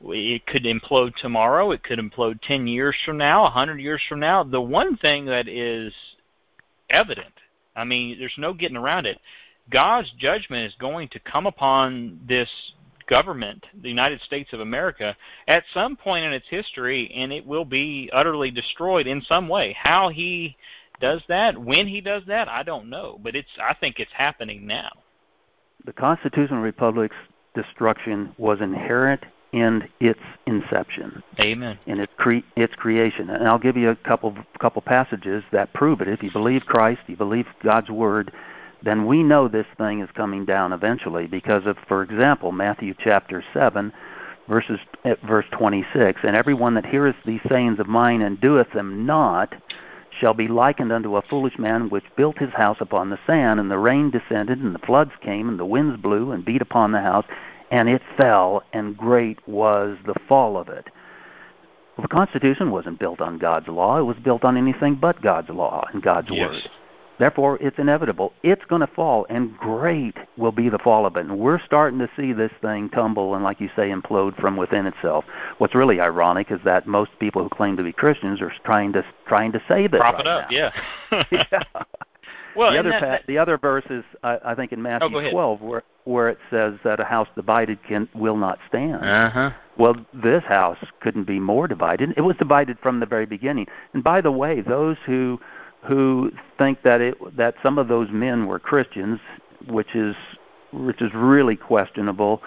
It could implode tomorrow. It could implode 10 years from now, 100 years from now. The one thing that is evident, I mean, there's no getting around it, God's judgment is going to come upon this government, the United States of America, at some point in its history, and it will be utterly destroyed in some way. How he does that, when he does that, I don't know, but I think it's happening now. The Constitutional Republic's destruction was inherent in its inception. Amen. In its creation. And I'll give you a couple passages that prove it. If you believe Christ, you believe God's Word, then we know this thing is coming down eventually because of, for example, Matthew chapter 7, verse 26, and everyone that heareth these sayings of mine and doeth them not shall be likened unto a foolish man which built his house upon the sand, and the rain descended, and the floods came, and the winds blew and beat upon the house, and it fell, and great was the fall of it. Well, the Constitution wasn't built on God's law. It was built on anything but God's law and God's Word. Therefore, it's inevitable. It's going to fall, and great will be the fall of it. And we're starting to see this thing tumble and, like you say, implode from within itself. What's really ironic is that most people who claim to be Christians are trying to save it prop right it up, now. yeah. Yeah. Well, the other verse is, I think, in Matthew 12, where it says that a house divided will not stand. Uh-huh. Well, this house couldn't be more divided. It was divided from the very beginning. And by the way, those who think that some of those men were Christians, which is really questionable.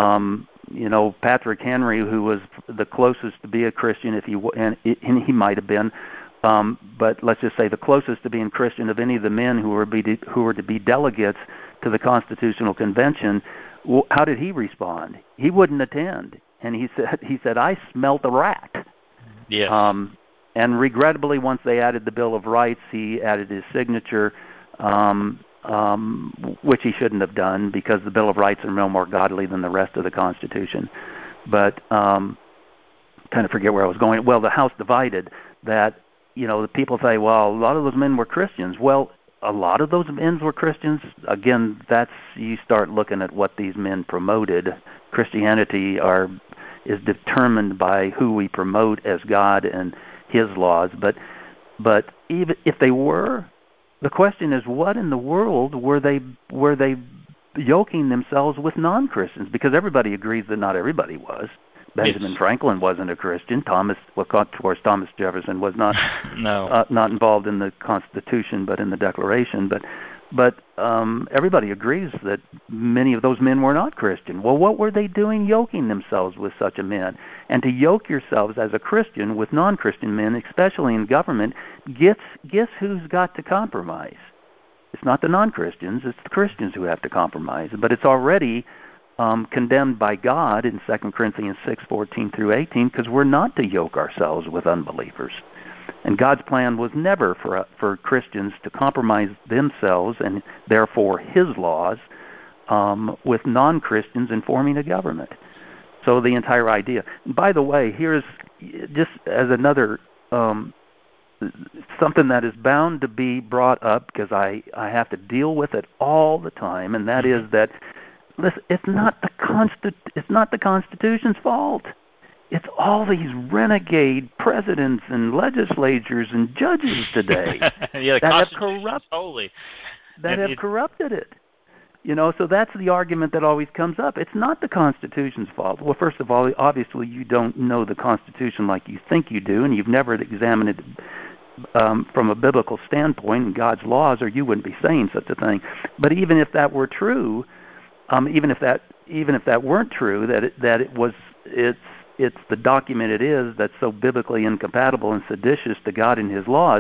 Patrick Henry, who was the closest to be a Christian, and he might have been. But let's just say the closest to being Christian of any of the men who were to be delegates to the Constitutional Convention, how did he respond? He wouldn't attend, and he said I smelt a rat. Yes. And regrettably, once they added the Bill of Rights, he added his signature, which he shouldn't have done because the Bill of Rights are no more godly than the rest of the Constitution. But kind of forget where I was going. Well, the House divided. That the people say, well, a lot of those men were Christians. Well, a lot of those men were Christians. Again, you start looking at what these men promoted. Christianity is determined by who we promote as God and His laws. But even if they were, the question is, what in the world were they yoking themselves with non-Christians? Because everybody agrees that not everybody was. Benjamin Franklin wasn't a Christian. Thomas Jefferson was not not involved in the Constitution, but in the Declaration. But everybody agrees that many of those men were not Christian. Well, what were they doing yoking themselves with such a man? And to yoke yourselves as a Christian with non-Christian men, especially in government, guess who's got to compromise? It's not the non-Christians, it's the Christians who have to compromise. But it's already condemned by God in 2 Corinthians 6:14 through 18, because we're not to yoke ourselves with unbelievers. And God's plan was never for Christians to compromise themselves and therefore His laws with non-Christians in forming a government. So the entire idea. And by the way, here's just as another something that is bound to be brought up because I have to deal with it all the time, and that is that listen, it's not the Constitution's fault. It's all these renegade presidents and legislatures and judges today that have corrupted it. So that's the argument that always comes up. It's not the Constitution's fault. Well, first of all, obviously you don't know the Constitution like you think you do, and you've never examined it from a biblical standpoint and God's laws, or you wouldn't be saying such a thing. But even if that were true, even if that weren't true, it's the document it is that's so biblically incompatible and seditious to God and His laws.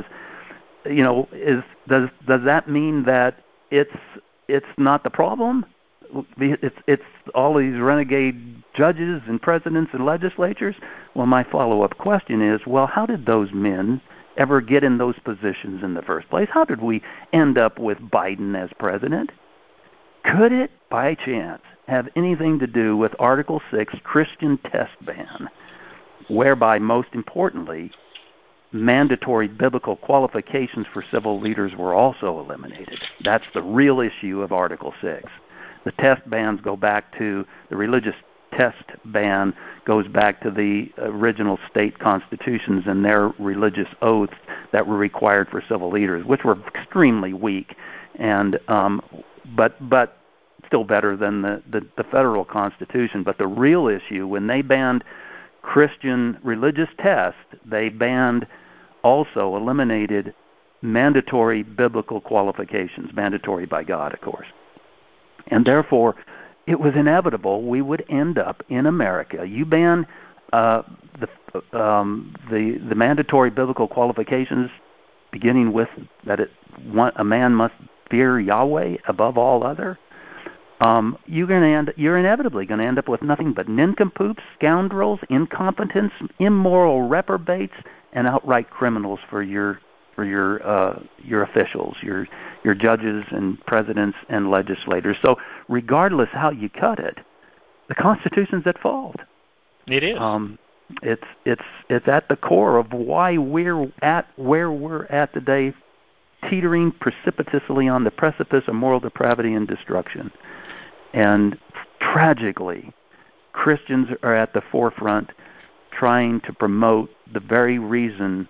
Does that mean that it's not the problem? It's all these renegade judges and presidents and legislatures? Well, my follow-up question is, well, how did those men ever get in those positions in the first place? How did we end up with Biden as president? Could it, by chance, have anything to do with Article 6 Christian test ban, whereby, most importantly, mandatory biblical qualifications for civil leaders were also eliminated? That's the real issue of Article 6. The test bans go back to the religious test ban goes back to the original state constitutions and their religious oaths that were required for civil leaders, which were extremely weak, and but still better than the federal constitution. But the real issue, when they banned Christian religious tests, they eliminated mandatory biblical qualifications, mandatory by God, of course. And therefore, it was inevitable we would end up in America. You ban the mandatory biblical qualifications, beginning with that a man must fear Yahweh above all other. You're inevitably going to end up with nothing but nincompoops, scoundrels, incompetents, immoral reprobates, and outright criminals for your officials, your judges and presidents and legislators. So regardless how you cut it, the Constitution's at fault. It is. It's at the core of why we're at where we're at today, teetering precipitously on the precipice of moral depravity and destruction. And tragically, Christians are at the forefront trying to promote the very reason,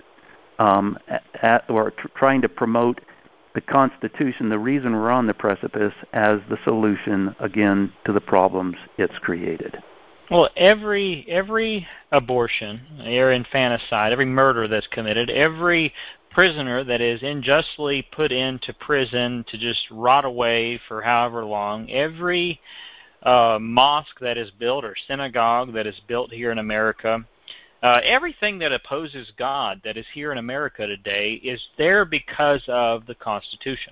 trying to promote the Constitution, the reason we're on the precipice, as the solution, again, to the problems it's created. Well, every abortion, or infanticide, every murder that's committed, every prisoner that is unjustly put into prison to just rot away for however long, every mosque that is built or synagogue that is built here in America, everything that opposes God that is here in America today is there because of the Constitution,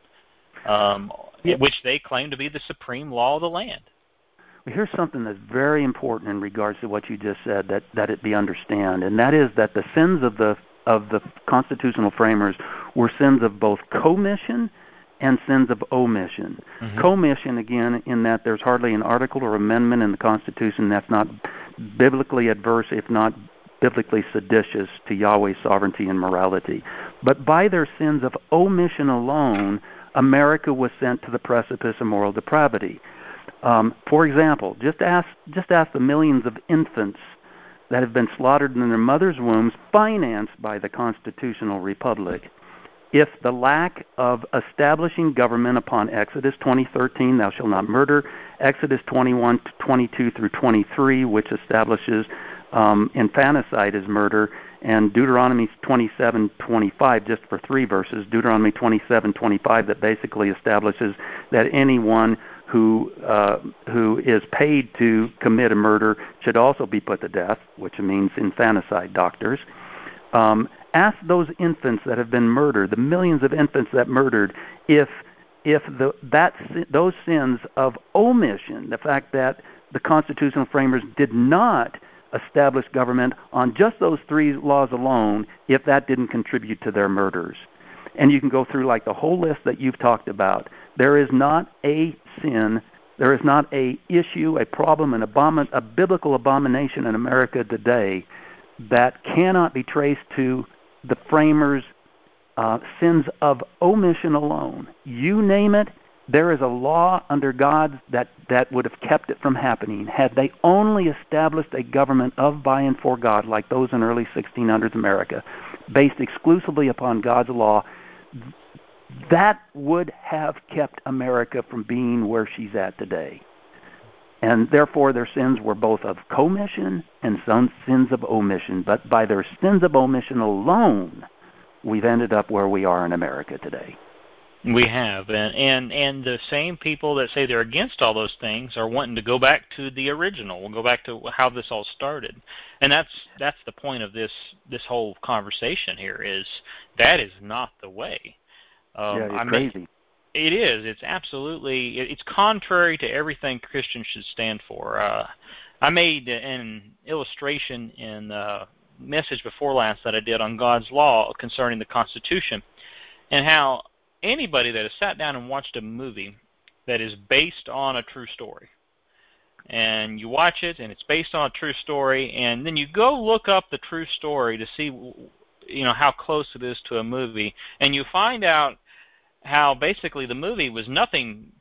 which they claim to be the supreme law of the land. Well, here's something that's very important in regards to what you just said, that it be understood, and that is that the sins of the constitutional framers were sins of both commission and sins of omission. Mm-hmm. Commission, again, in that there's hardly an article or amendment in the Constitution that's not biblically adverse, if not biblically seditious, to Yahweh's sovereignty and morality. But by their sins of omission alone, America was sent to the precipice of moral depravity. For example, just ask the millions of infants that have been slaughtered in their mother's wombs, financed by the constitutional republic. If the lack of establishing government upon Exodus 20:13, thou shalt not murder, Exodus 21:22 through 23, which establishes infanticide as murder, and Deuteronomy 27:25, just for 3 verses, Deuteronomy 27:25, that basically establishes that anyone who is paid to commit a murder should also be put to death, which means infanticide doctors. Ask those infants that have been murdered, the millions of infants that murdered, if those sins of omission, the fact that the constitutional framers did not establish government on just those 3 laws alone, if that didn't contribute to their murders. And you can go through like the whole list that you've talked about. There is not a sin, there is not a issue, a problem, a biblical abomination in America today that cannot be traced to the framers' sins of omission alone. You name it, there is a law under God that would have kept it from happening. Had they only established a government of, by, and for God, like those in early 1600s America, based exclusively upon God's law, that would have kept America from being where she's at today. And therefore their sins were both of commission and some sins of omission. But by their sins of omission alone, we've ended up where we are in America today. We have, and the same people that say they're against all those things are wanting to go back to the original. We'll go back to how this all started, and that's the point of this whole conversation here. Is that is not the way. It's crazy. It is. It's absolutely. It's contrary to everything Christians should stand for. I made an illustration in message before last that I did on God's law concerning the Constitution, and how anybody that has sat down and watched a movie that is based on a true story, and you watch it and it's based on a true story, and then you go look up the true story to see, how close it is to a movie, and you find out how basically the movie was nothing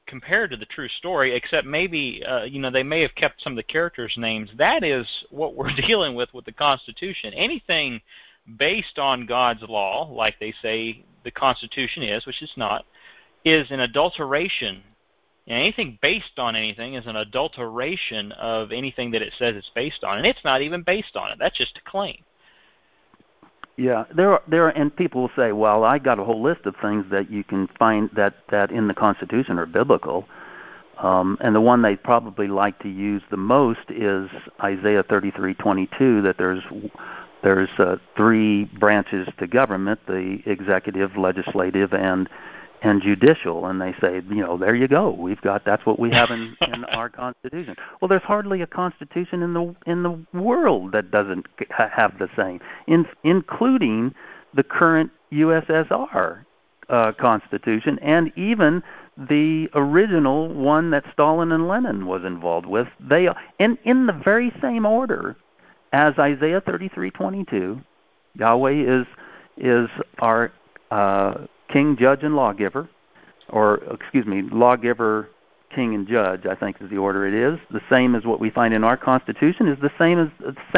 compared to the true story, except maybe, they may have kept some of the characters' names. That is what we're dealing with the Constitution. Anything based on God's law, like they say the Constitution is, which it's not, is an adulteration. And anything based on anything is an adulteration of anything that it says it's based on. And it's not even based on it. That's just a claim. Yeah, there are, and people will say, well, I got a whole list of things that you can find that in the Constitution are biblical. And the one they probably like to use the most is Isaiah 33:22, that there's three branches to government: the executive, legislative, and judicial. And they say, there you go. That's what we have in our Constitution. Well, there's hardly a Constitution in the world that doesn't have the same, including the current USSR Constitution, and even the original one that Stalin and Lenin was involved with. They in the very same order as Isaiah 33:22. Yahweh is our king, judge, and lawgiver, lawgiver, king, and judge, I think is the order it is. The same as what we find in our Constitution is the same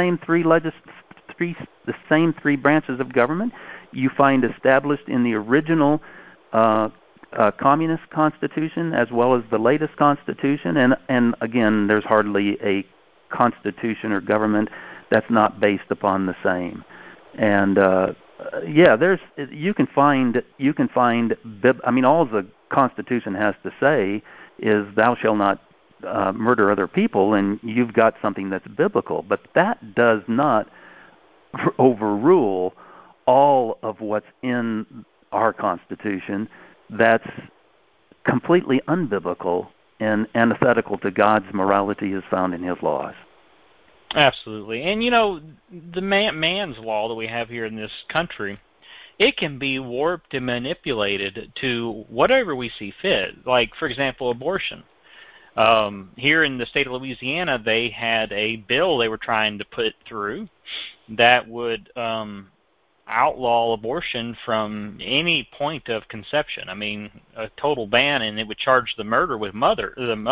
three branches of government you find established in the original communist constitution as well as the latest constitution. And again, there's hardly a constitution or government that's not based upon the same. And you can find all the Constitution has to say is thou shalt not murder other people, and you've got something that's biblical. But that does not overrule all of what's in our Constitution that's completely unbiblical and antithetical to God's morality as found in His laws. Absolutely. And, the man's law that we have here in this country, it can be warped and manipulated to whatever we see fit. Like, for example, abortion. Here in the state of Louisiana, they had a bill they were trying to put through that would outlaw abortion from any point of conception. I mean, a total ban, and it would charge the mother with murder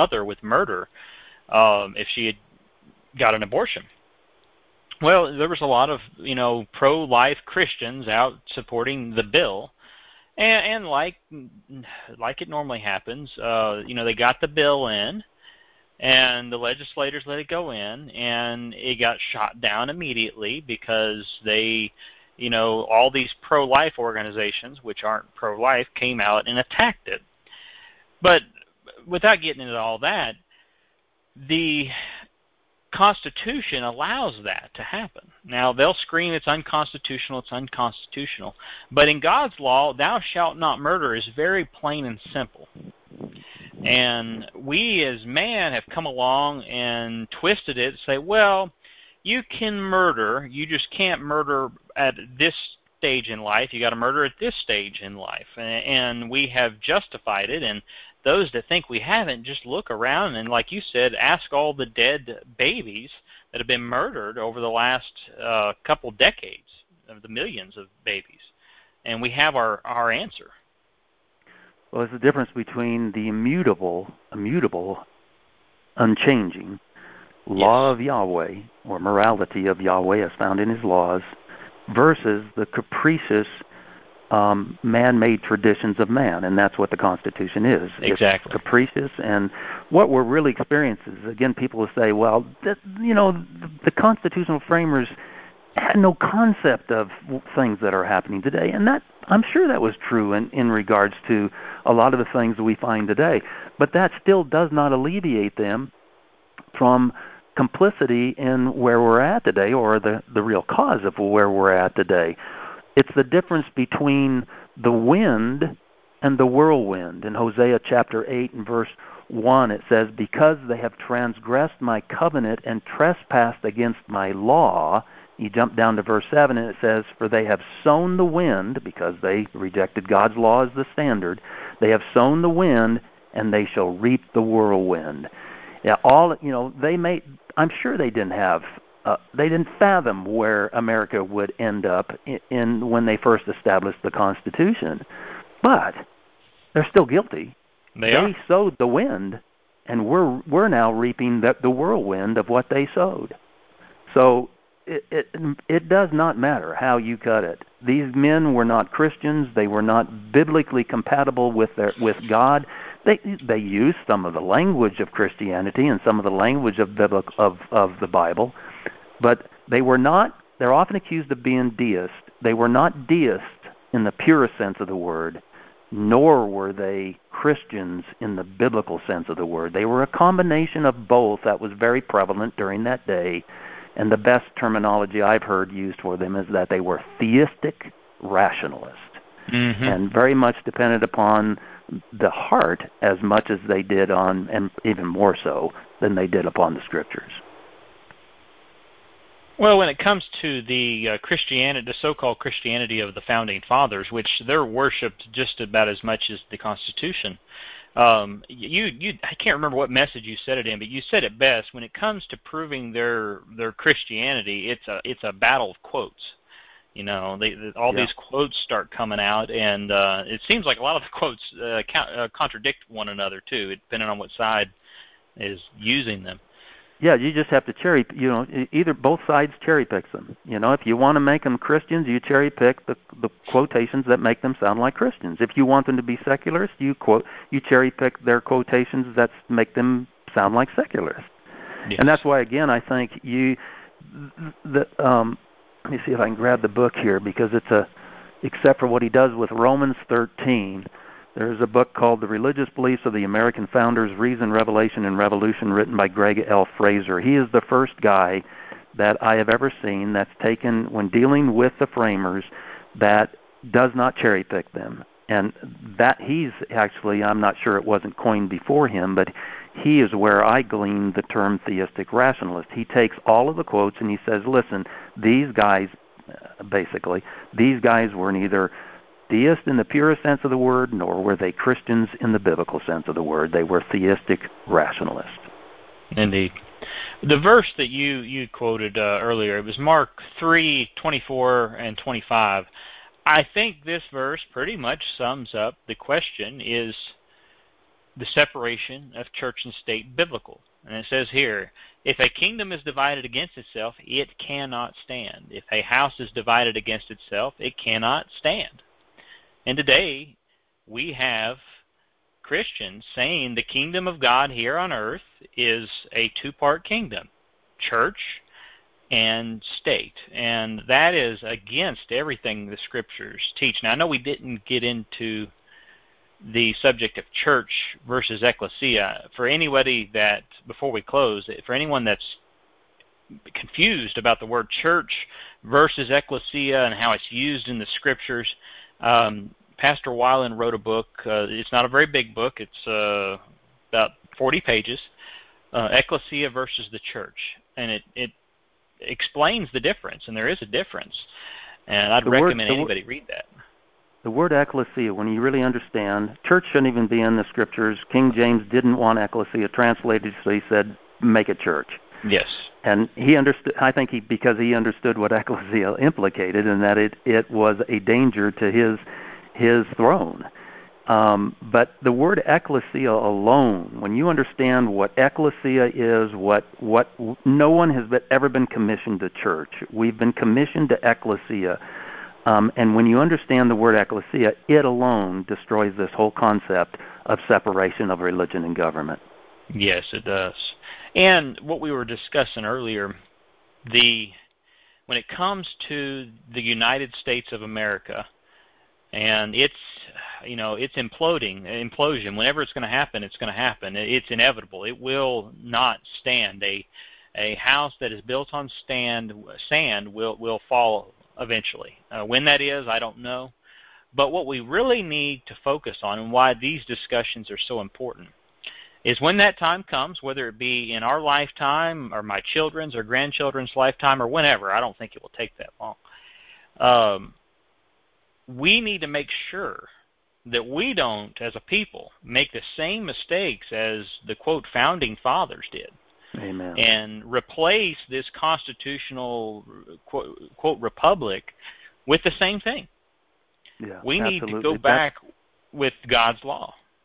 if she had got an abortion. Well, there was a lot of, pro-life Christians out supporting the bill, and like it normally happens, they got the bill in, and the legislators let it go in, and it got shot down immediately because they, all these pro-life organizations, which aren't pro-life, came out and attacked it. But without getting into all that, the Constitution allows that to happen. Now, they'll scream it's unconstitutional, but in God's law, thou shalt not murder is very plain and simple. And we as man have come along and twisted it to say, well, you can murder, you just can't murder at this stage in life, you got to murder at this stage in life. And we have justified it, and those that think we haven't, just look around and, like you said, ask all the dead babies that have been murdered over the last couple decades, of the millions of babies, and we have our answer. Well, there's a difference between the immutable, unchanging law of Yahweh, or morality of Yahweh as found in His laws, versus the capricious man-made traditions of man, and that's what the Constitution is. Exactly. It's capricious, and what we're really experiencing is, again, people will say, well, the constitutional framers had no concept of things that are happening today, and that, I'm sure that was true in regards to a lot of the things that we find today, but that still does not alleviate them from complicity in where we're at today, or the real cause of where we're at today. It's the difference between the wind and the whirlwind. In Hosea chapter 8 and verse 1, it says, because they have transgressed my covenant and trespassed against my law. You jump down to verse 7 and it says, for they have sown the wind, because they rejected God's law as the standard. They have sown the wind, and they shall reap the whirlwind. Yeah, I'm sure they didn't have they didn't fathom where America would end up in when they first established the Constitution. But they're still guilty, They sowed the wind, and we're now reaping the whirlwind of what they sowed. So it does not matter how you cut it. These men were not Christians. They were not biblically compatible with God. They used some of the language of Christianity and some of the language of the Bible, but they were not. They're often accused of being deists. They were not deists in the purest sense of the word, nor were they Christians in the biblical sense of the word. They were a combination of both that was very prevalent during that day, and the best terminology I've heard used for them is that they were theistic rationalists, and very much depended upon the heart as much as they did on, and even more so, than they did upon the Scriptures. Well, when it comes to the Christianity, the so-called Christianity of the Founding Fathers, which they're worshipped just about as much as the Constitution, I can't remember what message you said it in, but you said it best. When it comes to proving their Christianity, it's a battle of quotes. You know, these quotes start coming out, and it seems like a lot of the quotes contradict one another too, depending on what side is using them. Yeah, you just have to either both sides cherry pick them. You know, if you want to make them Christians, you cherry pick the quotations that make them sound like Christians. If you want them to be secularists, you cherry pick their quotations that make them sound like secularists. Yes. And that's why, again, I think let me see if I can grab the book here, because except for what he does with Romans 13. There's a book called The Religious Beliefs of the American Founders, Reason, Revelation, and Revolution, written by Greg L. Fraser. He is the first guy that I have ever seen that's taken, when dealing with the framers, that does not cherry pick them. And that he's actually, I'm not sure it wasn't coined before him, but he is where I gleaned the term theistic rationalist. He takes all of the quotes and he says, listen, these guys were neither deist in the purest sense of the word, nor were they Christians in the biblical sense of the word. They were theistic rationalists. Indeed. The verse that you quoted earlier, it was Mark 3:24 and 25. I think this verse pretty much sums up the question: is the separation of church and state biblical? And it says here, if a kingdom is divided against itself, it cannot stand. If a house is divided against itself, it cannot stand. And today, we have Christians saying the kingdom of God here on earth is a two-part kingdom, church and state. And that is against everything the Scriptures teach. Now, I know we didn't get into the subject of church versus ecclesia. For anybody that, before we close, for anyone that's confused about the word church versus ecclesia and how it's used in the Scriptures, Pastor Weiland wrote a book. It's not a very big book. It's about 40 pages, Ecclesia versus the Church. And it explains the difference, and there is a difference. And I'd recommend anybody read that. The word ecclesia, when you really understand, church shouldn't even be in the Scriptures. King James didn't want ecclesia translated, so he said, make it church. Yes. And he understood, I think because he understood what ecclesia implicated, and that it was a danger to his throne. But the word ecclesia alone, when you understand what ecclesia is, what no one has ever been commissioned to church. We've been commissioned to ecclesia. And when you understand the word ecclesia, it alone destroys this whole concept of separation of religion and government. Yes, it does. And what we were discussing earlier, when it comes to the United States of America, and it's implosion. Whenever it's going to happen, it's going to happen. It's inevitable. It will not stand. A house that is built on sand will fall eventually. When that is, I don't know. But what we really need to focus on, and why these discussions are so important, is when that time comes, whether it be in our lifetime or my children's or grandchildren's lifetime or whenever. I don't think it will take that long. We need to make sure that we don't, as a people, make the same mistakes as the, quote, founding fathers did. Amen. And replace this constitutional, quote, republic with the same thing. Yeah, we need to go back with God's law.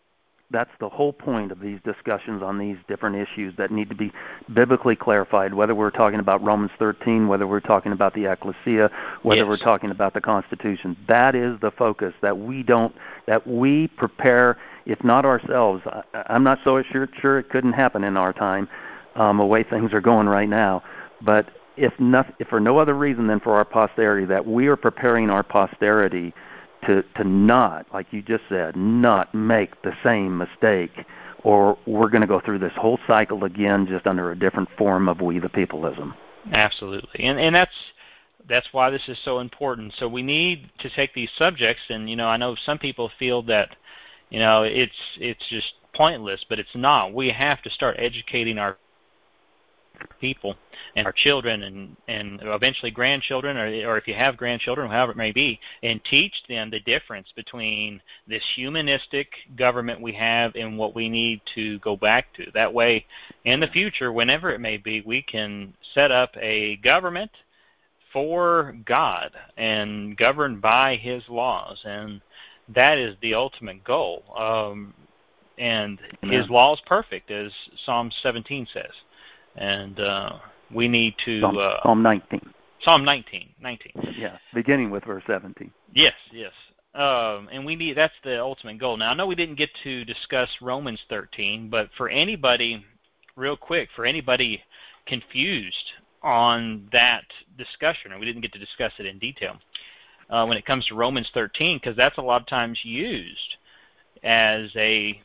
That's the whole point of these discussions on these different issues that need to be biblically clarified, whether we're talking about Romans 13, whether we're talking about the ecclesia, whether we're talking about the Constitution. That is the focus, that we prepare, if not ourselves. I'm not so sure it couldn't happen in our time, the way things are going right now. But if for no other reason than for our posterity, that we are preparing our posterity to not, like you just said, not make the same mistake, or we're going to go through this whole cycle again, just under a different form of we the peopleism. Absolutely, and that's why this is so important. So we need to take these subjects, and I know some people feel that it's just pointless, but it's not. We have to start educating our people and our children and eventually grandchildren, or if you have grandchildren, however it may be, and teach them the difference between this humanistic government we have and what we need to go back to. That way, in the future, whenever it may be, we can set up a government for God and governed by His laws, and that is the ultimate goal. And His law is perfect, as Psalm 17 says. And we need to... Psalm 19. Psalm 19. Yeah, beginning with verse 17. Yes. And that's the ultimate goal. Now, I know we didn't get to discuss Romans 13, but for anybody, real quick, for anybody confused on that discussion, or we didn't get to discuss it in detail, when it comes to Romans 13, because that's a lot of times used as a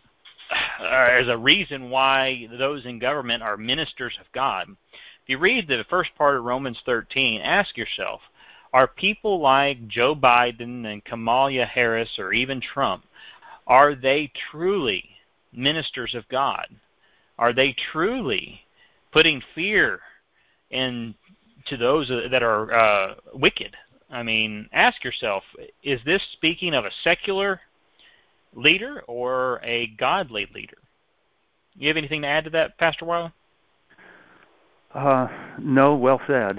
reason why those in government are ministers of God. If you read the first part of Romans 13, ask yourself, are people like Joe Biden and Kamala Harris or even Trump, are they truly ministers of God? Are they truly putting fear into those that are wicked? I mean, ask yourself, is this speaking of a secular leader or a godly leader? You have anything to add to that, Pastor Wiley? No, well said.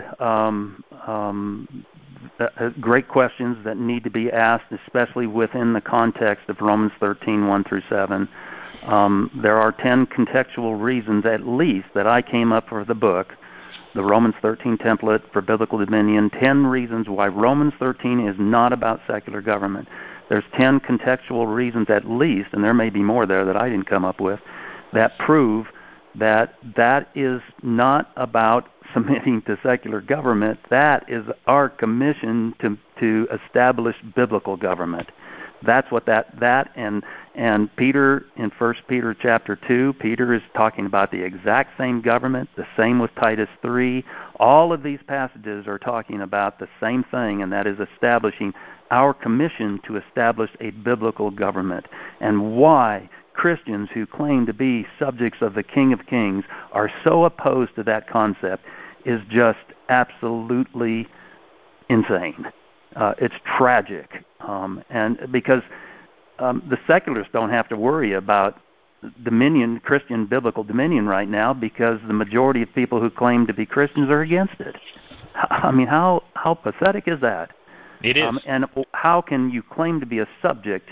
Great questions that need to be asked, especially within the context of Romans 13, 1 through 7. There are 10 contextual reasons, at least, that I came up for the book, the Romans 13 template for biblical dominion, 10 reasons why Romans 13 is not about secular government. There's 10 contextual reasons at least, and there may be more there that I didn't come up with, that prove that is not about submitting to secular government. That is our commission to establish biblical government. That's what that and Peter in 1 Peter chapter 2, Peter is talking about the exact same government, the same with Titus 3. All of these passages are talking about the same thing, and that is establishing our commission to establish a biblical government. And why Christians who claim to be subjects of the King of Kings are so opposed to that concept is just absolutely insane. It's tragic. And because the secularists don't have to worry about dominion, Christian biblical dominion right now, because the majority of people who claim to be Christians are against it. I mean, how pathetic is that? It is. And how can you claim to be a subject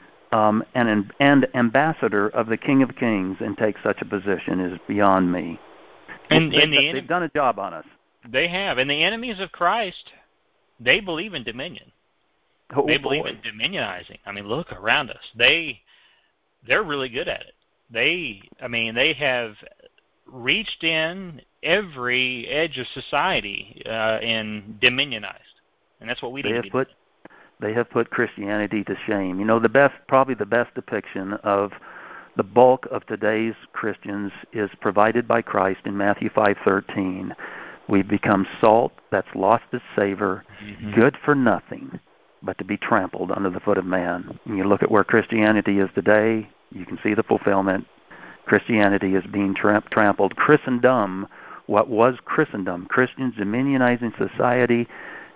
and ambassador of the King of Kings and take such a position is beyond me. And they've done a job on us. They have. And the enemies of Christ, they believe in dominion. They believe in dominionizing. I mean, look around us. They're really good at it. They have reached in every edge of society and dominionized. And that's what we need to do. They have put Christianity to shame. You know, probably the best depiction of the bulk of today's Christians is provided by Christ in Matthew 5:13. We've become salt that's lost its savor, good for nothing, but to be trampled under the foot of man. When you look at where Christianity is today, you can see the fulfillment. Christianity is being trampled. Christendom, what was Christendom, Christians dominionizing society,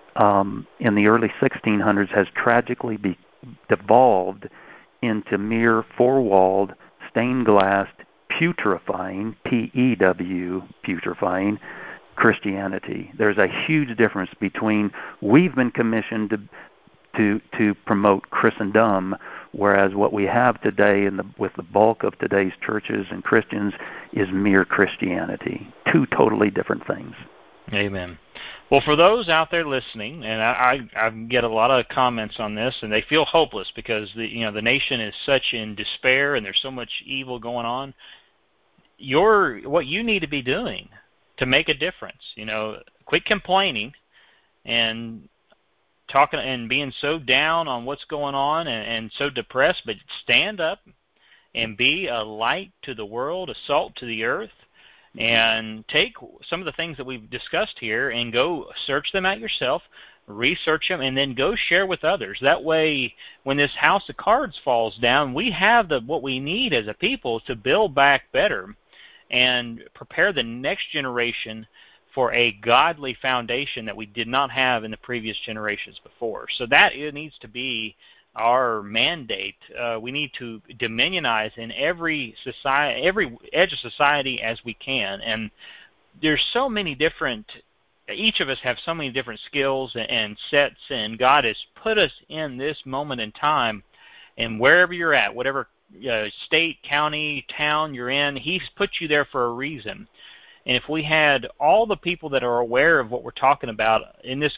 in the early 1600s has tragically devolved into mere four-walled, stained-glassed, putrefying, P-E-W, putrefying, Christianity. There's a huge difference between we've been commissioned to promote Christendom, whereas what we have today with the bulk of today's churches and Christians is mere Christianity. Two totally different things. Amen. Well, for those out there listening, and I get a lot of comments on this, and they feel hopeless because the nation is such in despair and there's so much evil going on. What you need to be doing to make a difference, quit complaining and talking and being so down on what's going on and so depressed, but stand up and be a light to the world, a salt to the earth. And take some of the things that we've discussed here and go search them out yourself, research them, and then go share with others. That way, when this house of cards falls down, we have what we need as a people to build back better and prepare the next generation for a godly foundation that we did not have in the previous generations before. So that needs to be our mandate. We need to dominionize in every society, every edge of society as we can. And there's so many different, each of us have so many different skills and sets, and God has put us in this moment in time, and wherever you're at, whatever state, county, town you're in, He's put you there for a reason. And if we had all the people that are aware of what we're talking about in this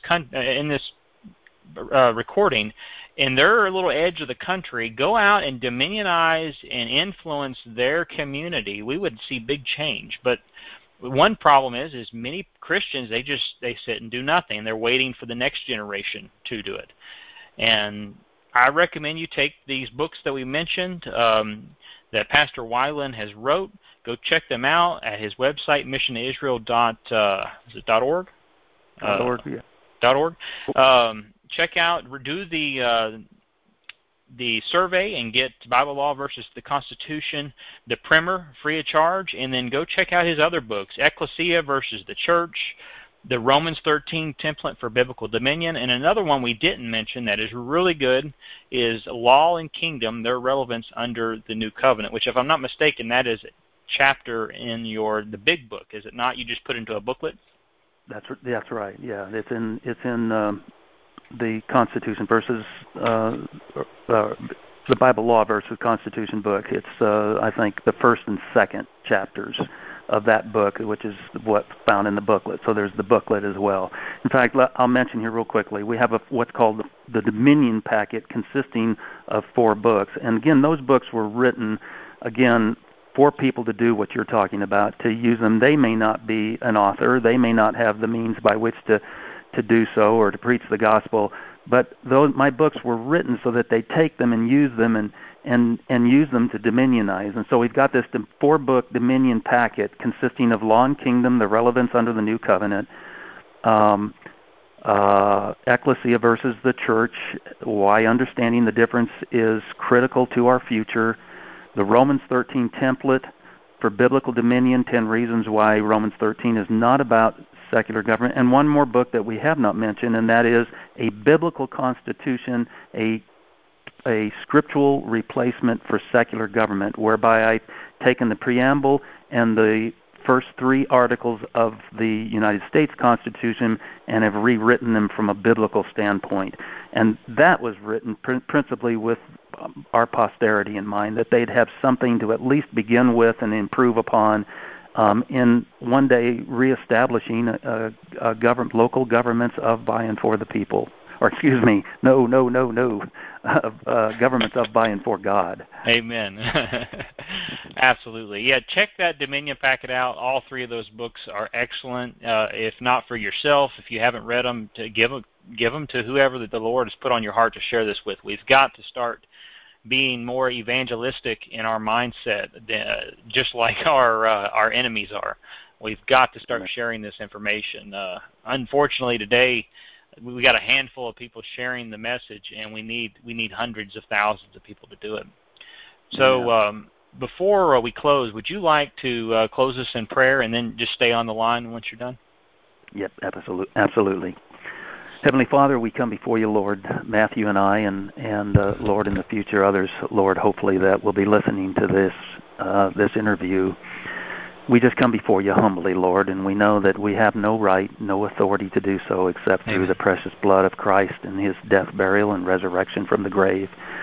recording, in their little edge of the country, go out and dominionize and influence their community, we would see big change. But one problem is many Christians, they sit and do nothing. They're waiting for the next generation to do it. And I recommend you take these books that we mentioned that Pastor Weiland has wrote. Go check them out at his website, missionisrael.org. .org, yeah. .org. Check out, do the survey and get Bible Law versus the Constitution, the primer, free of charge, and then go check out his other books, Ecclesia versus the Church, the Romans 13 Template for Biblical Dominion, and another one we didn't mention that is really good is Law and Kingdom, Their Relevance Under the New Covenant, which, if I'm not mistaken, that is a chapter in the big book, is it not? You just put into a booklet? That's right, yeah. It's in the Constitution versus the Bible Law versus Constitution book. It's I think the first and second chapters of that book, which is what's found in the booklet. So there's the booklet as well. In fact, I'll mention here real quickly, we have what's called the Dominion Packet, consisting of 4 books. And again, those books were written, again, for people to do what you're talking about, to use them. They may not be an author. They may not have the means by which to do so or to preach the gospel, but my books were written so that they take them and use them and use them to dominionize. And so we've got this 4-book Dominion Packet consisting of Law and Kingdom, the relevance under the New Covenant, Ecclesia versus the Church, why understanding the difference is critical to our future, the Romans 13 Template for Biblical Dominion, 10 reasons why Romans 13 is not about secular government, and one more book that we have not mentioned, and that is A Biblical Constitution, a scriptural replacement for secular government, whereby I've taken the preamble and the first 3 articles of the United States Constitution and have rewritten them from a biblical standpoint. And that was written principally with our posterity in mind, that they'd have something to at least begin with and improve upon in one day reestablishing local governments of, by, and for the people. Or excuse me, governments of, by, and for God. Amen. Absolutely. Yeah, check that Dominion Packet out. All 3 of those books are excellent. If not for yourself, if you haven't read them, to give them to whoever that the Lord has put on your heart to share this with. We've got to start being more evangelistic in our mindset, just like our enemies are. We've got to start sharing this information. Unfortunately, today we got a handful of people sharing the message, and we need hundreds of thousands of people to do it. So before we close, would you like to close us in prayer and then just stay on the line once you're done? Yep, absolutely. Heavenly Father, we come before you, Lord, Matthew and I, and Lord, in the future others, Lord, hopefully that will be listening to this interview. We just come before you humbly, Lord, and we know that we have no right, no authority to do so except through the precious blood of Christ and His death, burial, and resurrection from the grave.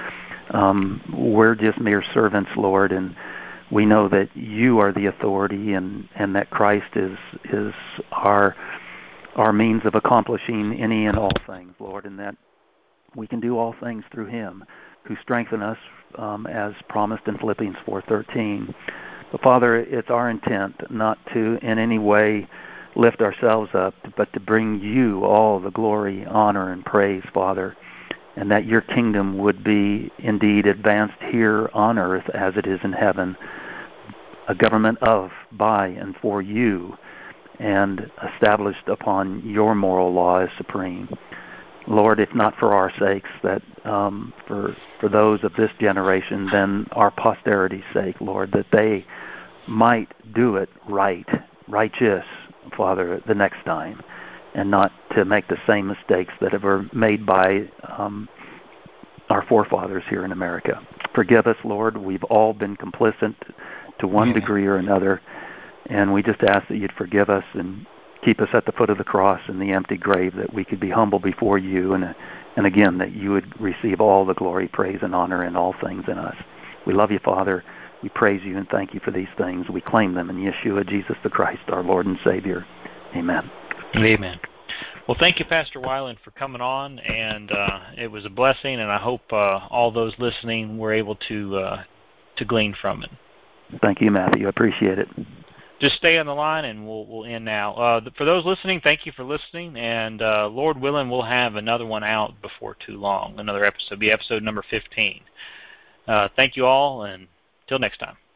We're just mere servants, Lord, and we know that you are the authority, and that Christ is our means of accomplishing any and all things, Lord, and that we can do all things through him who strengthen us, as promised in Philippians 4:13. But Father, it's our intent not to in any way lift ourselves up, but to bring you all the glory, honor, and praise, Father, and that your kingdom would be indeed advanced here on earth as it is in heaven, a government of, by, and for you, and established upon your moral law as supreme. Lord, if not for our sakes, that for those of this generation, then our posterity's sake, Lord, that they might do it righteous, Father, the next time, and not to make the same mistakes that were made by our forefathers here in America. Forgive us, Lord. We've all been complicit to one degree or another, and we just ask that you'd forgive us and keep us at the foot of the cross in the empty grave, that we could be humble before you, and again, that you would receive all the glory, praise, and honor in all things in us. We love you, Father. We praise you and thank you for these things. We claim them in Yeshua, Jesus the Christ, our Lord and Savior. Amen. Amen. Well, thank you, Pastor Weiland, for coming on, and it was a blessing, and I hope all those listening were able to glean from it. Thank you, Matthew. I appreciate it. Just stay on the line, and we'll end now. For those listening, thank you for listening, and Lord willing, we'll have another one out before too long. Another episode, be episode number 15. Thank you all, and till next time.